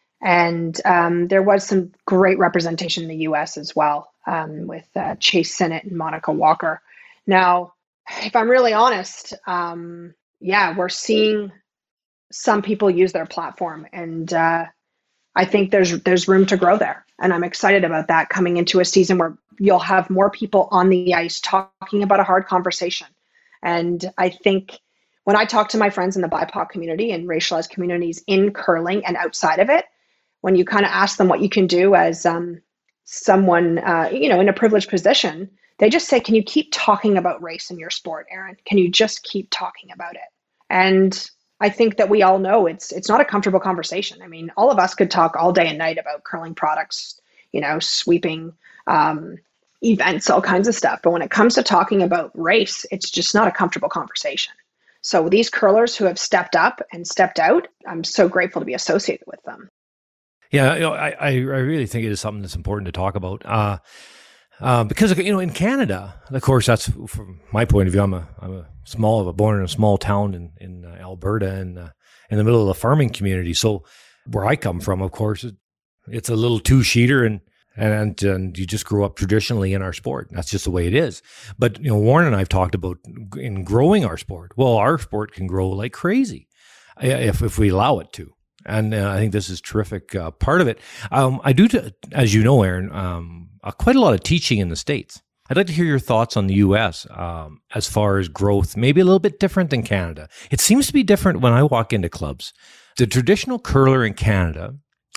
And um, there was some great representation in the U S as well, um, with uh, Chase Sinnott and Monica Walker. Now, if I'm really honest, um, yeah, we're seeing some people use their platform, and uh, I think there's there's room to grow there. And I'm excited about that coming into a season where you'll have more people on the ice talking about a hard conversation. And I think when I talk to my friends in the B I P O C community and racialized communities in curling and outside of it, when you kind of ask them what you can do as um, someone, uh, you know, in a privileged position, they just say, can you keep talking about race in your sport, Aaron? Can you just keep talking about it? And I think that we all know it's it's not a comfortable conversation. I mean, all of us could talk all day and night about curling products, you know, sweeping um, events, all kinds of stuff. But when it comes to talking about race, it's just not a comfortable conversation. So these curlers who have stepped up and stepped out, I'm so grateful to be associated with them. Yeah, you know, I, I really think it is something that's important to talk about. Uh, uh, because, you know, in Canada, of course, that's from my point of view. I'm a, I'm a small, a born in a small town in, in uh, Alberta, and uh, in the middle of the farming community. So where I come from, of course, it, it's a little two-sheeter, and, and, and you just grew up traditionally in our sport. That's just the way it is. But, you know, Warren and I have talked about in growing our sport. Well, our sport can grow like crazy if if we allow it to. And uh, I think this is a terrific uh, part of it. Um, I do, t- as you know, Aaron, um, uh, quite a lot of teaching in the States. I'd like to hear your thoughts on the U S um, as far as growth, maybe a little bit different than Canada. It seems to be different when I walk into clubs. The traditional curler in Canada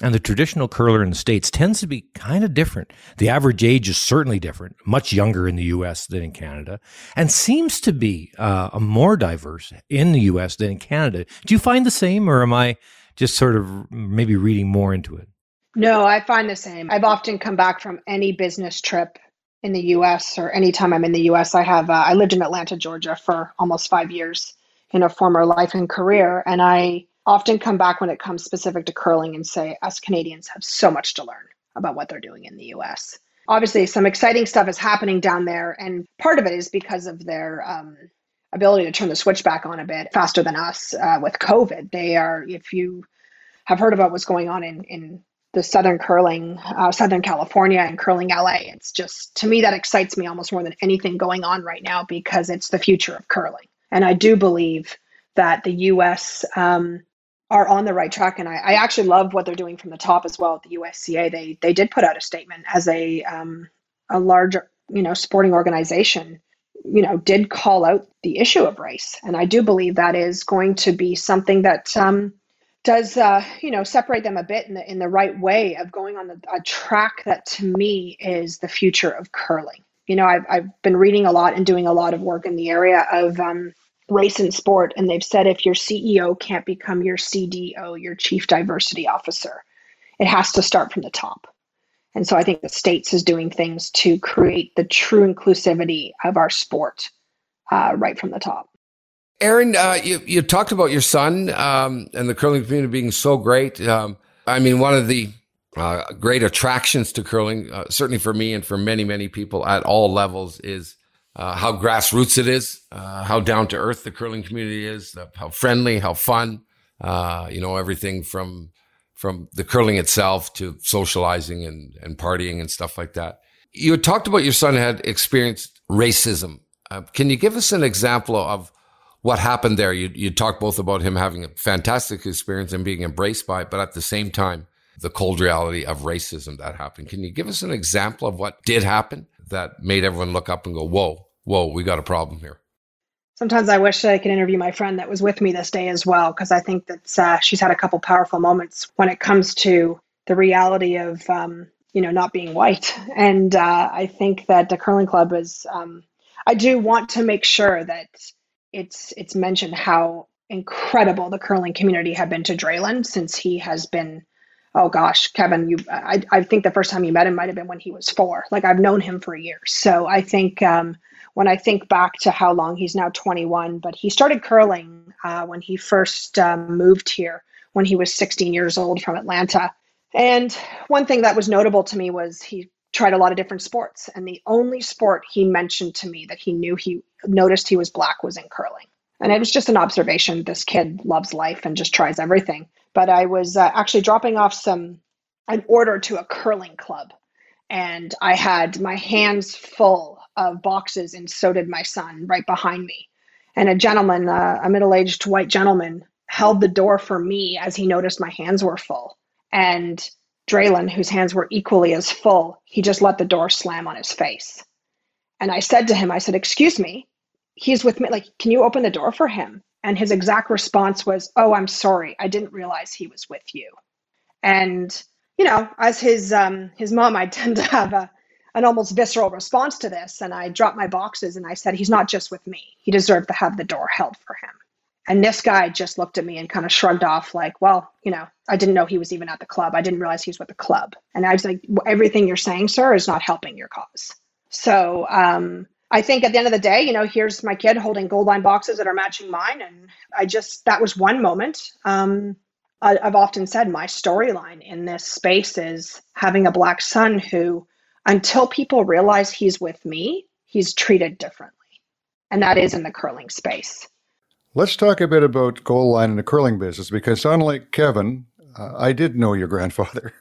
And the traditional curler in the States tends to be kind of different. The average age is certainly different, much younger in the U S than in Canada, and seems to be uh, more diverse in the U S than in Canada. Do you find the same, or am I just sort of maybe reading more into it? No, I find the same. I've often come back from any business trip in the U S, or anytime I'm in the U S. I have, uh, I lived in Atlanta, Georgia for almost five years in a former life and career. And I often come back when it comes specific to curling and say, us Canadians have so much to learn about what they're doing in the U S. Obviously, some exciting stuff is happening down there. And part of it is because of their um, ability to turn the switch back on a bit faster than us uh, with COVID. They are, if you have heard about what's going on in, in the Southern curling, uh, Southern California and curling L A, it's just, to me, that excites me almost more than anything going on right now, because it's the future of curling. And I do believe that the U S um, are on the right track. And I, I actually love what they're doing from the top as well at the U S C A. They they did put out a statement as a um, a large, you know, sporting organization, you know, did call out the issue of race. And I do believe that is going to be something that um, does, uh, you know, separate them a bit in the in the right way of going on the, a track that to me is the future of curling. You know, I've I've been reading a lot and doing a lot of work in the area of um, race in sport. And they've said if your C E O can't become your C D O, your chief diversity officer, it has to start from the top. And so I think the States is doing things to create the true inclusivity of our sport uh, right from the top. Erin, uh, you, you talked about your son um, and the curling community being so great. Um, I mean, one of the uh, great attractions to curling, uh, certainly for me and for many, many people at all levels, is Uh, how grassroots it is, uh, how down to earth the curling community is, uh, how friendly, how fun, uh, you know, everything from, from the curling itself to socializing and, and partying and stuff like that. You had talked about your son had experienced racism. Uh, can you give us an example of what happened there? You, you talked both about him having a fantastic experience and being embraced by it, but at the same time, the cold reality of racism that happened. Can you give us an example of what did happen that made everyone look up and go, whoa, whoa, we got a problem here? Sometimes I wish I could interview my friend that was with me this day as well, because I think that uh, she's had a couple powerful moments when it comes to the reality of, um, you know, not being white. And uh, I think that the curling club is, um, I do want to make sure that it's it's mentioned how incredible the curling community have been to Draylen since he has been, oh gosh, Kevin, you, I, I think the first time you met him might have been when he was four. Like, I've known him for years. So I think um, when I think back to how long, he's now twenty-one, but he started curling uh, when he first um, moved here, when he was sixteen years old from Atlanta. And one thing that was notable to me was he tried a lot of different sports. And the only sport he mentioned to me that he knew he noticed he was black was in curling. And it was just an observation. This kid loves life and just tries everything. But I was uh, actually dropping off some, an order to a curling club. And I had my hands full of boxes, and so did my son right behind me. And a gentleman, uh, a middle-aged white gentleman, held the door for me as he noticed my hands were full. And Draylen, whose hands were equally as full, he just let the door slam on his face. And I said to him, I said, excuse me, he's with me. Like, can you open the door for him? And his exact response was, oh, I'm sorry. I didn't realize he was with you. And, you know, as his um, his mom, I tend to have a an almost visceral response to this. And I dropped my boxes and I said, he's not just with me. He deserved to have the door held for him. And this guy just looked at me and kind of shrugged off like, well, you know, I didn't know he was even at the club. I didn't realize he was with the club. And I was like, everything you're saying, sir, is not helping your cause. So um, I think at the end of the day, you know, here's my kid holding gold line boxes that are matching mine. And I just, that was one moment. Um, I, I've often said my storyline in this space is having a black son who, until people realize he's with me, he's treated differently. And that is in the curling space. Let's talk a bit about goal line in the curling business, because unlike Kevin, uh, I did know your grandfather.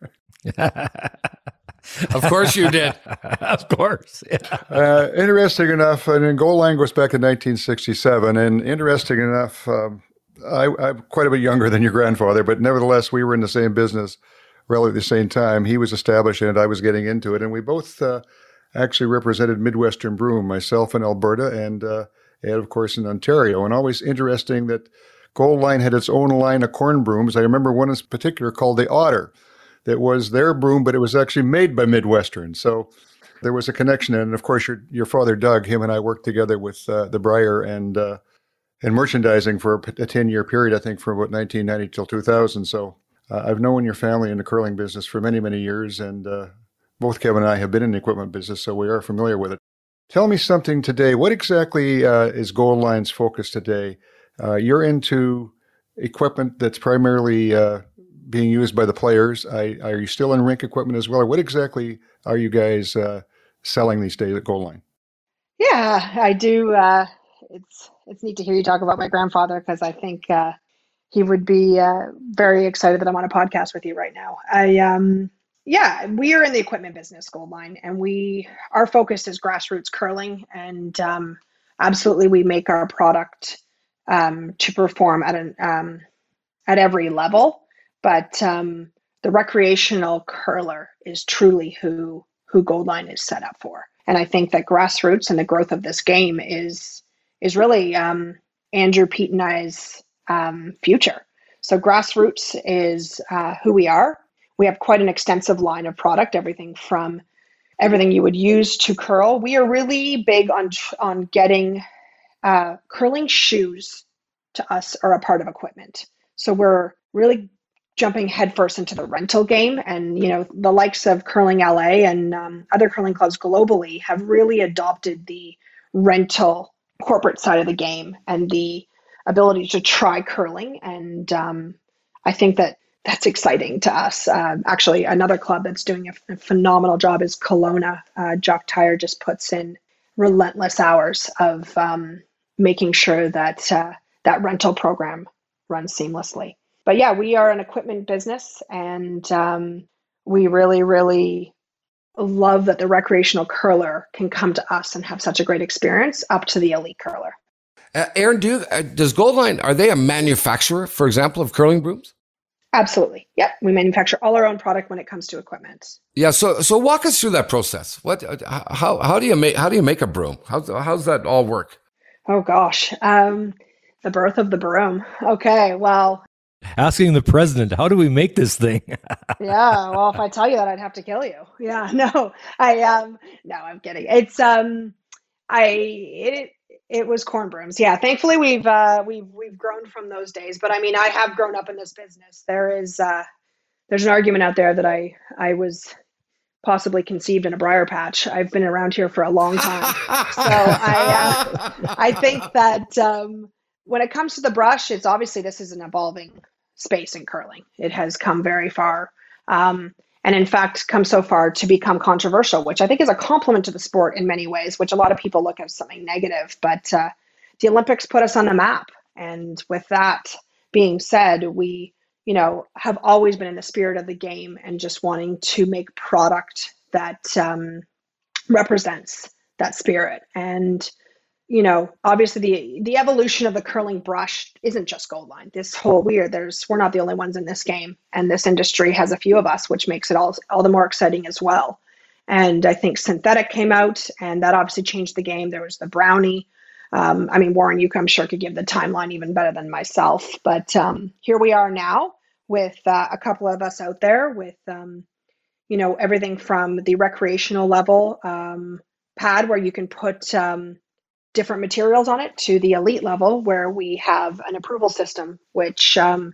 Of course you did. Of course. Yeah. Uh, interesting enough, and then goal line goes back in nineteen sixty-seven, and interesting enough, um, I, I'm quite a bit younger than your grandfather, but nevertheless, we were in the same business relatively the same time. He was establishing it, I was getting into it, and we both uh, actually represented Midwestern Broom, myself in Alberta, and uh, and of course in Ontario. And always interesting that Goldline had its own line of corn brooms. I remember one in particular called the Otter. That was their broom, but it was actually made by Midwestern. So there was a connection. And of course, your your father, Doug, him and I worked together with uh, the Brier and uh, and merchandising for a ten-year period, I think, from about nineteen ninety till two thousand. So uh, I've known your family in the curling business for many, many years. And uh, both Kevin and I have been in the equipment business, so we are familiar with it. Tell me something today. What exactly uh, is Goldline's focus today? Uh, you're into equipment that's primarily uh, being used by the players. I, are you still in rink equipment as well? Or what exactly are you guys uh, selling these days at Goldline? Yeah, I do. Uh, it's it's neat to hear you talk about my grandfather, because I think uh, he would be uh, very excited that I'm on a podcast with you right now. I um yeah, we are in the equipment business, Goldline, and we our focus is grassroots curling, and um, absolutely we make our product um, to perform at an um, at every level. But um, the recreational curler is truly who who Goldline is set up for. And I think that grassroots and the growth of this game is is really um, Andrew, Pete, and I's um, future. So grassroots is uh, who we are. We have quite an extensive line of product, everything from everything you would use to curl. We are really big on on getting uh, curling shoes to us are a part of equipment. So we're really jumping headfirst into the rental game, and you know the likes of Curling L A and um, other curling clubs globally have really adopted the rental corporate side of the game and the ability to try curling. And um, I think that that's exciting to us. Uh, actually, another club that's doing a, a phenomenal job is Kelowna. Uh, Jock Tyre just puts in relentless hours of um, making sure that uh, that rental program runs seamlessly. But yeah, we are an equipment business, and um, we really, really love that the recreational curler can come to us and have such a great experience, up to the elite curler. Uh, Aaron, do you, uh, does Goldline, are they a manufacturer, for example, of curling brooms? Absolutely. Yeah, we manufacture all our own product when it comes to equipment. Yeah. So, so walk us through that process. What, how, how do you make, how do you make a broom? How, how's that all work? Oh gosh, um, the birth of the broom. Okay, well. Asking the president, how do we make this thing? Yeah, well, if I tell you that, I'd have to kill you. Yeah, no, I um, no, I'm kidding. It's um, I it it was corn brooms. Yeah, thankfully we've uh, we've we've grown from those days. But I mean, I have grown up in this business. There is uh, there's an argument out there that I I was possibly conceived in a briar patch. I've been around here for a long time, so I uh, I think that um, when it comes to the brush, it's obviously this is an evolving space in curling. It has come very far, um, and in fact come so far to become controversial, which I think is a compliment to the sport in many ways, which a lot of people look at as something negative. But uh, the Olympics put us on the map, and with that being said, we you know have always been in the spirit of the game and just wanting to make product that um, represents that spirit. And you know, obviously the the evolution of the curling brush isn't just Goldline. This whole weird, there's we're not the only ones in this game, and this industry has a few of us, which makes it all all the more exciting as well. And I think synthetic came out, and that obviously changed the game. There was the brownie. Um, I mean, Warren, you I'm sure could give the timeline even better than myself. But um, here we are now with uh, a couple of us out there with, um, you know, everything from the recreational level um, pad where you can put um, different materials on it to the elite level where we have an approval system, which um,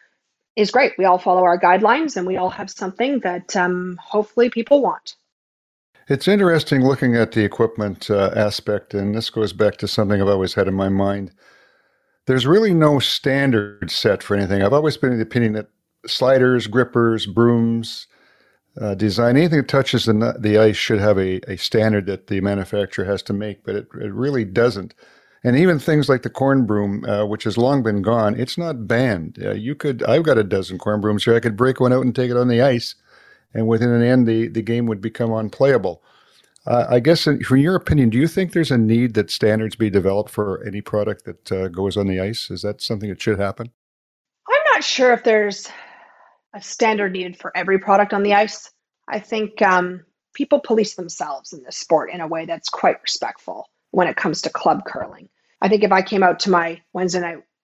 is great. We all follow our guidelines, and we all have something that um, hopefully people want. It's interesting looking at the equipment uh, aspect, and this goes back to something I've always had in my mind. There's really no standard set for anything. I've always been of the opinion that sliders, grippers, brooms, Uh, design, anything that touches the the ice should have a, a standard that the manufacturer has to make, but it, it really doesn't. And even things like the corn broom, uh, which has long been gone, it's not banned. Uh, you could, I've got a dozen corn brooms here. I could break one out and take it on the ice, and within an end, the, the game would become unplayable. Uh, I guess, in, from your opinion, do you think there's a need that standards be developed for any product that uh, goes on the ice? Is that something that should happen? I'm not sure if there's a standard needed for every product on the ice. I think um, people police themselves in this sport in a way that's quite respectful when it comes to club curling. I think if I came out to my Wednesday night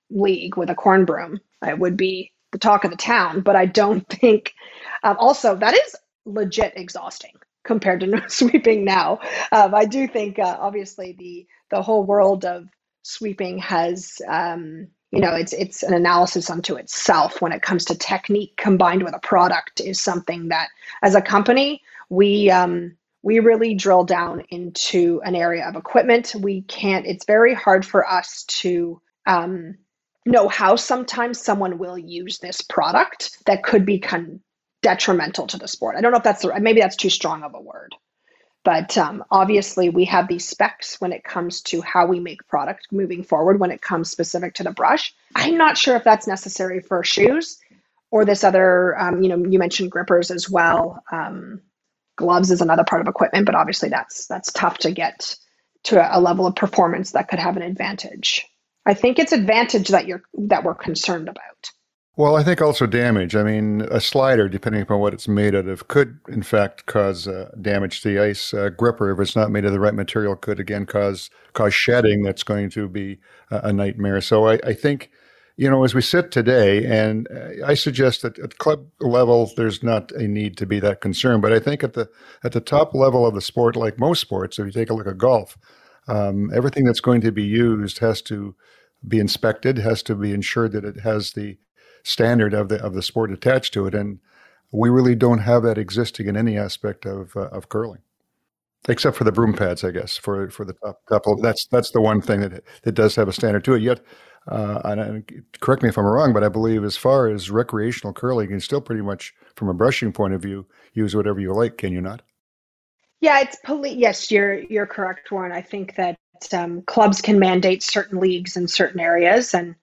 league with a corn broom, it would be the talk of the town. But I don't think, um, also, that is legit exhausting compared to sweeping now. Um, I do think, uh, obviously, the the whole world of sweeping has, um, you know, it's it's an analysis unto itself when it comes to technique combined with a product is something that, as a company, we um, we really drill down into an area of equipment. We can't, it's very hard for us to um, know how sometimes someone will use this product that could be con- detrimental to the sport. I don't know if that's, the, maybe that's too strong of a word, but um, obviously we have these specs when it comes to how we make product moving forward when it comes specific to the brush. I'm not sure if that's necessary for shoes or this other, um, you know, you mentioned grippers as well. Um, Gloves is another part of equipment, but obviously that's that's tough to get to a level of performance that could have an advantage. I think it's advantage that you're that we're concerned about. Well, I think also damage. I mean, a slider, depending upon what it's made out of, could in fact cause uh, damage to the ice. A gripper, if it's not made of the right material, could again cause cause shedding. That's going to be a, a nightmare. So I, I think, you know, as we sit today, and I suggest that at club level, there's not a need to be that concerned. But I think at the at the top level of the sport, like most sports, if you take a look at golf, um, everything that's going to be used has to be inspected, has to be ensured that it has the standard of the of the sport attached to it. And we really don't have that existing in any aspect of uh, of curling, except for the broom pads, I guess. For for the top top, that's that's the one thing that that does have a standard to it. Yet. Uh, and correct me if I'm wrong, but I believe as far as recreational curling, you can still pretty much, from a brushing point of view, use whatever you like, can you not? Yeah, it's poli- yes, you're you're correct, Warren. I think that um, clubs can mandate certain leagues in certain areas, and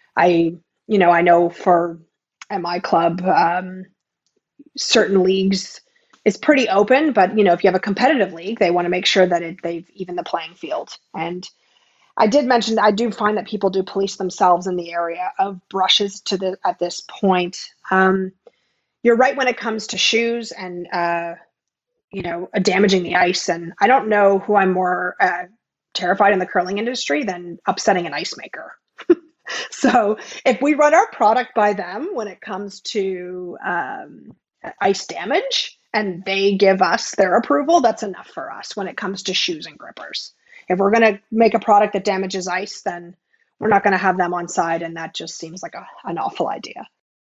I, you know, I know for at my club, um, certain leagues is pretty open, but you know, if you have a competitive league, they want to make sure that it, they've even the playing field. And I did mention that I do find that people do police themselves in the area of brushes to the at this point. Um, you're right when it comes to shoes and uh, you know damaging the ice. And I don't know who I'm more uh, terrified in the curling industry than upsetting an ice maker. So if we run our product by them when it comes to um, ice damage and they give us their approval, that's enough for us when it comes to shoes and grippers. If we're going to make a product that damages ice, then we're not going to have them on side, and that just seems like a, an awful idea.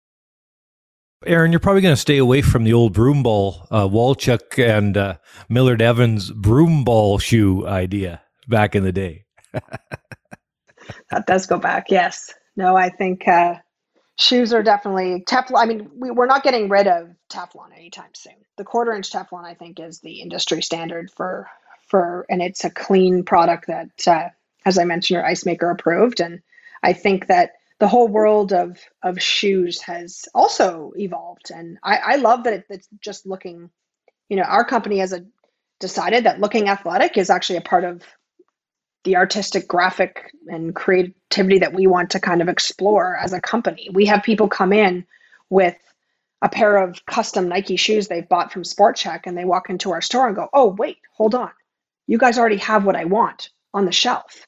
Aaron, you're probably going to stay away from the old broom ball, uh, Walchuk and uh, Millard Evans broom ball shoe idea back in the day. That does go back, yes. No, I think uh, shoes are definitely Teflon. I mean, we, we're not getting rid of Teflon anytime soon. The quarter inch Teflon, I think, is the industry standard for for, and it's a clean product that, uh, as I mentioned, are ice maker approved. And I think that the whole world of of shoes has also evolved. And I, I love that it, it's just looking, you know, our company has a, decided that looking athletic is actually a part of the artistic, graphic, and creativity that we want to kind of explore as a company. We have people come in with a pair of custom Nike shoes they've bought from Sport Check, and they walk into our store and go, oh, wait, hold on. You guys already have what I want on the shelf.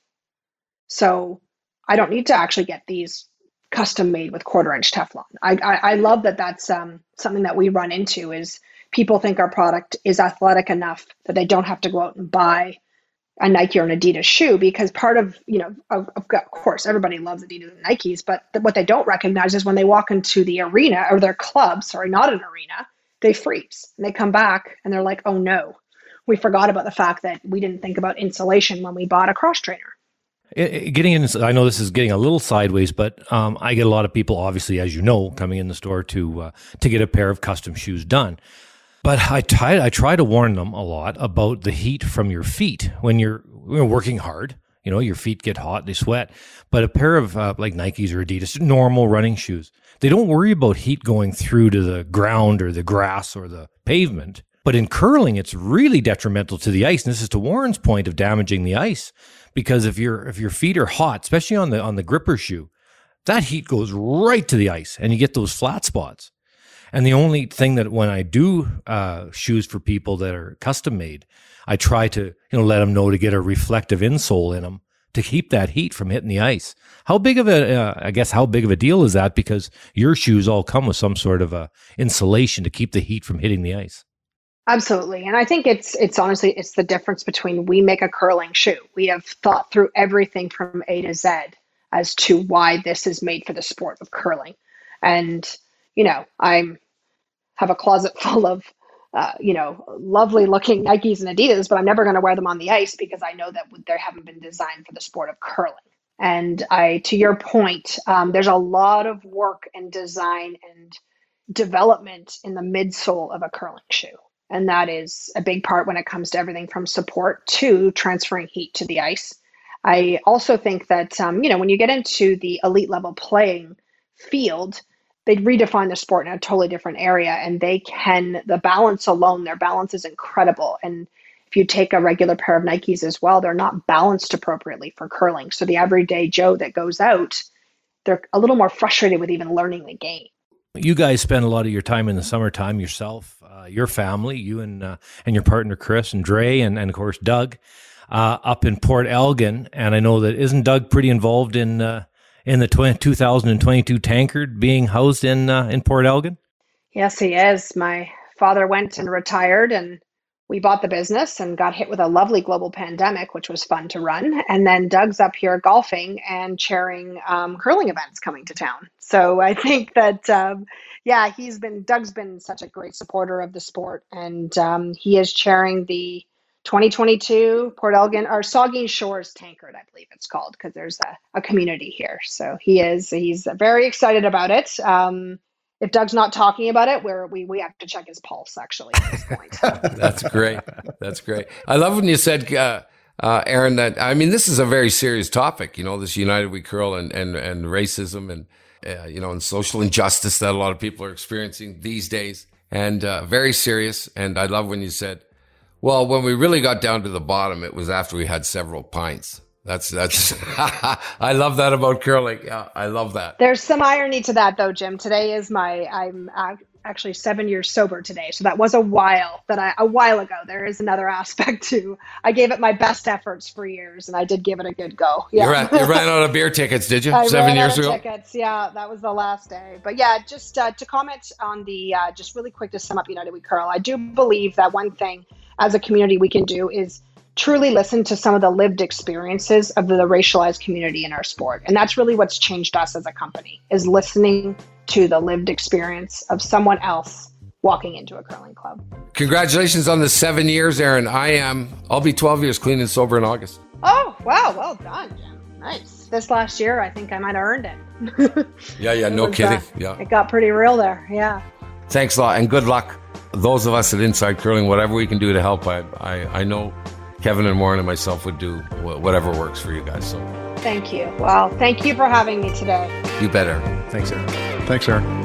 So I don't need to actually get these custom made with quarter inch Teflon. I, I, I love that that's um, something that we run into is people think our product is athletic enough that they don't have to go out and buy a Nike or an Adidas shoe, because part of, you know, of, of course, everybody loves Adidas and Nikes, but th- what they don't recognize is when they walk into the arena or their club, sorry, not an arena, they freeze and they come back and they're like, oh no, we forgot about the fact that we didn't think about insulation when we bought a cross trainer. Getting in, I know this is getting a little sideways, but um, I get a lot of people, obviously, as you know, coming in the store to uh, to get a pair of custom shoes done. But I try, I try to warn them a lot about the heat from your feet when you're, you're working hard. You know, your feet get hot, they sweat. But a pair of uh, like Nikes or Adidas, normal running shoes, they don't worry about heat going through to the ground or the grass or the pavement. But in curling, it's really detrimental to the ice. And this is to Warren's point of damaging the ice. Because if your if your feet are hot, especially on the on the gripper shoe, that heat goes right to the ice and you get those flat spots. And the only thing that when I do uh, shoes for people that are custom made, I try to you know let them know to get a reflective insole in them to keep that heat from hitting the ice. How big of a, uh, I guess, how big of a deal is that? Because your shoes all come with some sort of a insulation to keep the heat from hitting the ice. Absolutely. And I think it's it's honestly, it's the difference between we make a curling shoe. We have thought through everything from A to Z as to why this is made for the sport of curling. And, you know, I'm have a closet full of, uh, you know, lovely looking Nikes and Adidas, but I'm never going to wear them on the ice because I know that they haven't been designed for the sport of curling. And I, to your point, um, there's a lot of work and design and development in the midsole of a curling shoe. And that is a big part when it comes to everything from support to transferring heat to the ice. I also think that, um, you know, when you get into the elite level playing field, they redefine the sport in a totally different area, and they can, the balance alone, their balance is incredible. And if you take a regular pair of Nikes as well, they're not balanced appropriately for curling. So the everyday Joe that goes out, they're a little more frustrated with even learning the game. You guys spend a lot of your time in the summertime yourself, uh, your family, you and uh, and your partner Chris and Dre, and, and of course Doug, uh, up in Port Elgin. And I know that isn't Doug pretty involved in uh, in the two thousand twenty-two Tankard being housed in uh, in Port Elgin? Yes, he is. My father went and retired, and we bought the business and got hit with a lovely global pandemic, which was fun to run. And then Doug's up here golfing and chairing um, curling events coming to town. So I think that, um, yeah, he's been, Doug's been such a great supporter of the sport. And um, he is chairing the twenty twenty-two Port Elgin, or Saugeen Shores Tankard, I believe it's called, because there's a, a community here. So he is, he's very excited about it. Um, If Doug's not talking about it, we're, we we have to check his pulse, actually, at this point. That's great. That's great. I love when you said, uh, uh, Aaron, that, I mean, this is a very serious topic, you know, this United We Curl and, and, and racism and, uh, you know, and social injustice that a lot of people are experiencing these days, and uh, very serious. And I love when you said, well, when we really got down to the bottom, it was after we had several pints. That's, that's, I love that about curling. Yeah, I love that. There's some irony to that though, Jim. Today is my, I'm actually seven years sober today. So that was a while that I, a while ago. There is another aspect to, I gave it my best efforts for years, and I did give it a good go. Yeah. You ran, you ran out of beer tickets, did you? I Seven ran years out of ago? Tickets. Yeah, that was the last day. But yeah, just uh, to comment on the, uh, just really quick to sum up United We Curl, I do believe that one thing as a community we can do is truly listen to some of the lived experiences of the racialized community in our sport. And that's really what's changed us as a company, is listening to the lived experience of someone else walking into a curling club. Congratulations on the seven years, Aaron. I am, I'll be twelve years clean and sober in August. Oh, wow. Well done, Jim. Nice. This last year, I think I might have earned it. Yeah, yeah, no was, kidding. Uh, yeah. It got pretty real there. Yeah. Thanks a lot, and good luck. Those of us at Inside Curling, whatever we can do to help, I, I, I know Kevin and Warren and myself would do whatever works for you guys. So, thank you. Well, thank you for having me today. You better. Thanks, Aaron. Thanks, Aaron.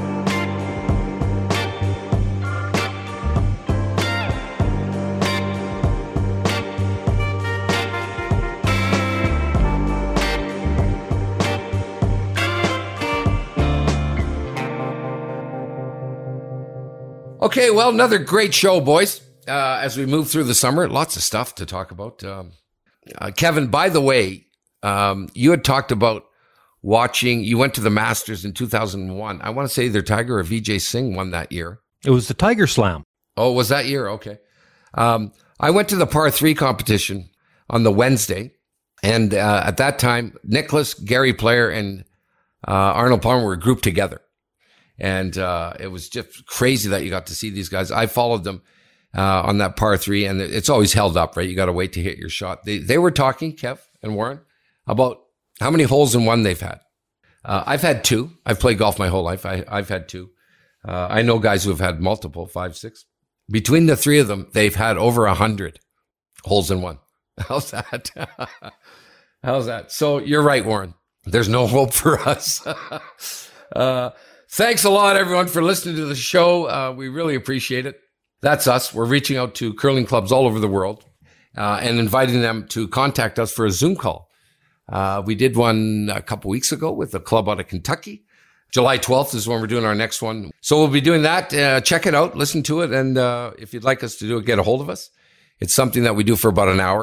Okay, well, another great show, boys. Uh, as we move through the summer, lots of stuff to talk about. Um, uh, Kevin, by the way, um, you had talked about watching, you went to the Masters in two thousand one. I want to say either Tiger or Vijay Singh won that year. It was the Tiger Slam. Oh, was that year? Okay. Um, I went to the par three competition on the Wednesday. And uh, at that time, Nicholas, Gary Player, and uh, Arnold Palmer were grouped together. And uh, it was just crazy that you got to see these guys. I followed them uh, on that par three, and it's always held up, right? You got to wait to hit your shot. They they were talking, Kev and Warren, about how many holes in one they've had. Uh, I've had two. I've played golf my whole life. I, I've had two. Uh, I know guys who have had multiple, five, six. Between the three of them, they've had over a hundred holes in one. How's that? How's that? So you're right, Warren. There's no hope for us. uh, thanks a lot, everyone, for listening to the show. Uh, we really appreciate it. That's us. We're reaching out to curling clubs all over the world uh, and inviting them to contact us for a Zoom call. Uh, we did one a couple weeks ago with a club out of Kentucky. July twelfth is when we're doing our next one. So we'll be doing that. Uh, check it out. Listen to it. And uh, if you'd like us to do it, get a hold of us. It's something that we do for about an hour.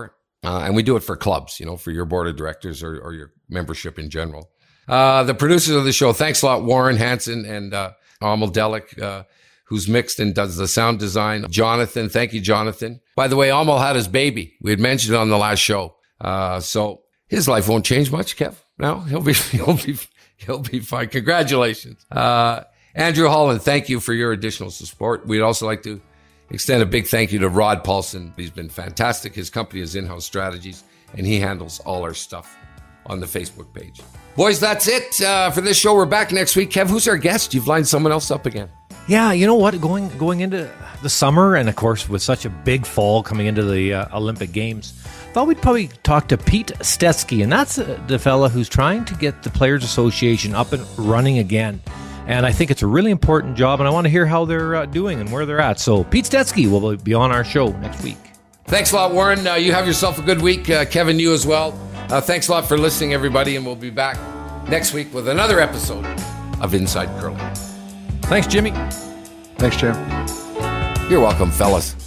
Uh, and we do it for clubs, you know, for your board of directors or, or your membership in general. Uh, the producers of the show, thanks a lot, Warren Hansen and uh, Amal Delic, uh, who's mixed and does the sound design. Jonathan, thank you, Jonathan. By the way, Amal had his baby. We had mentioned it on the last show. Uh, so his life won't change much, Kev. No, he'll be, he'll be, he'll be fine. Congratulations. Uh, Andrew Holland, thank you for your additional support. We'd also like to extend a big thank you to Rod Paulson. He's been fantastic. His company is In-House Strategies, and he handles all our stuff on the Facebook page. Boys, that's it uh, for this show. We're back next week. Kev, who's our guest? You've lined someone else up again. Yeah, you know what? Going going into the summer, and of course with such a big fall coming into the uh, Olympic Games, thought we'd probably talk to Pete Stetsky, and that's uh, the fella who's trying to get the Players Association up and running again. And I think it's a really important job, and I want to hear how they're uh, doing and where they're at. So Pete Stetsky will be on our show next week. Thanks a lot, Warren. Uh, you have yourself a good week. Uh, Kevin, you as well. Uh, thanks a lot for listening, everybody, and we'll be back next week with another episode of Inside Curling. Thanks, Jimmy. Thanks, Jim. You're welcome, fellas.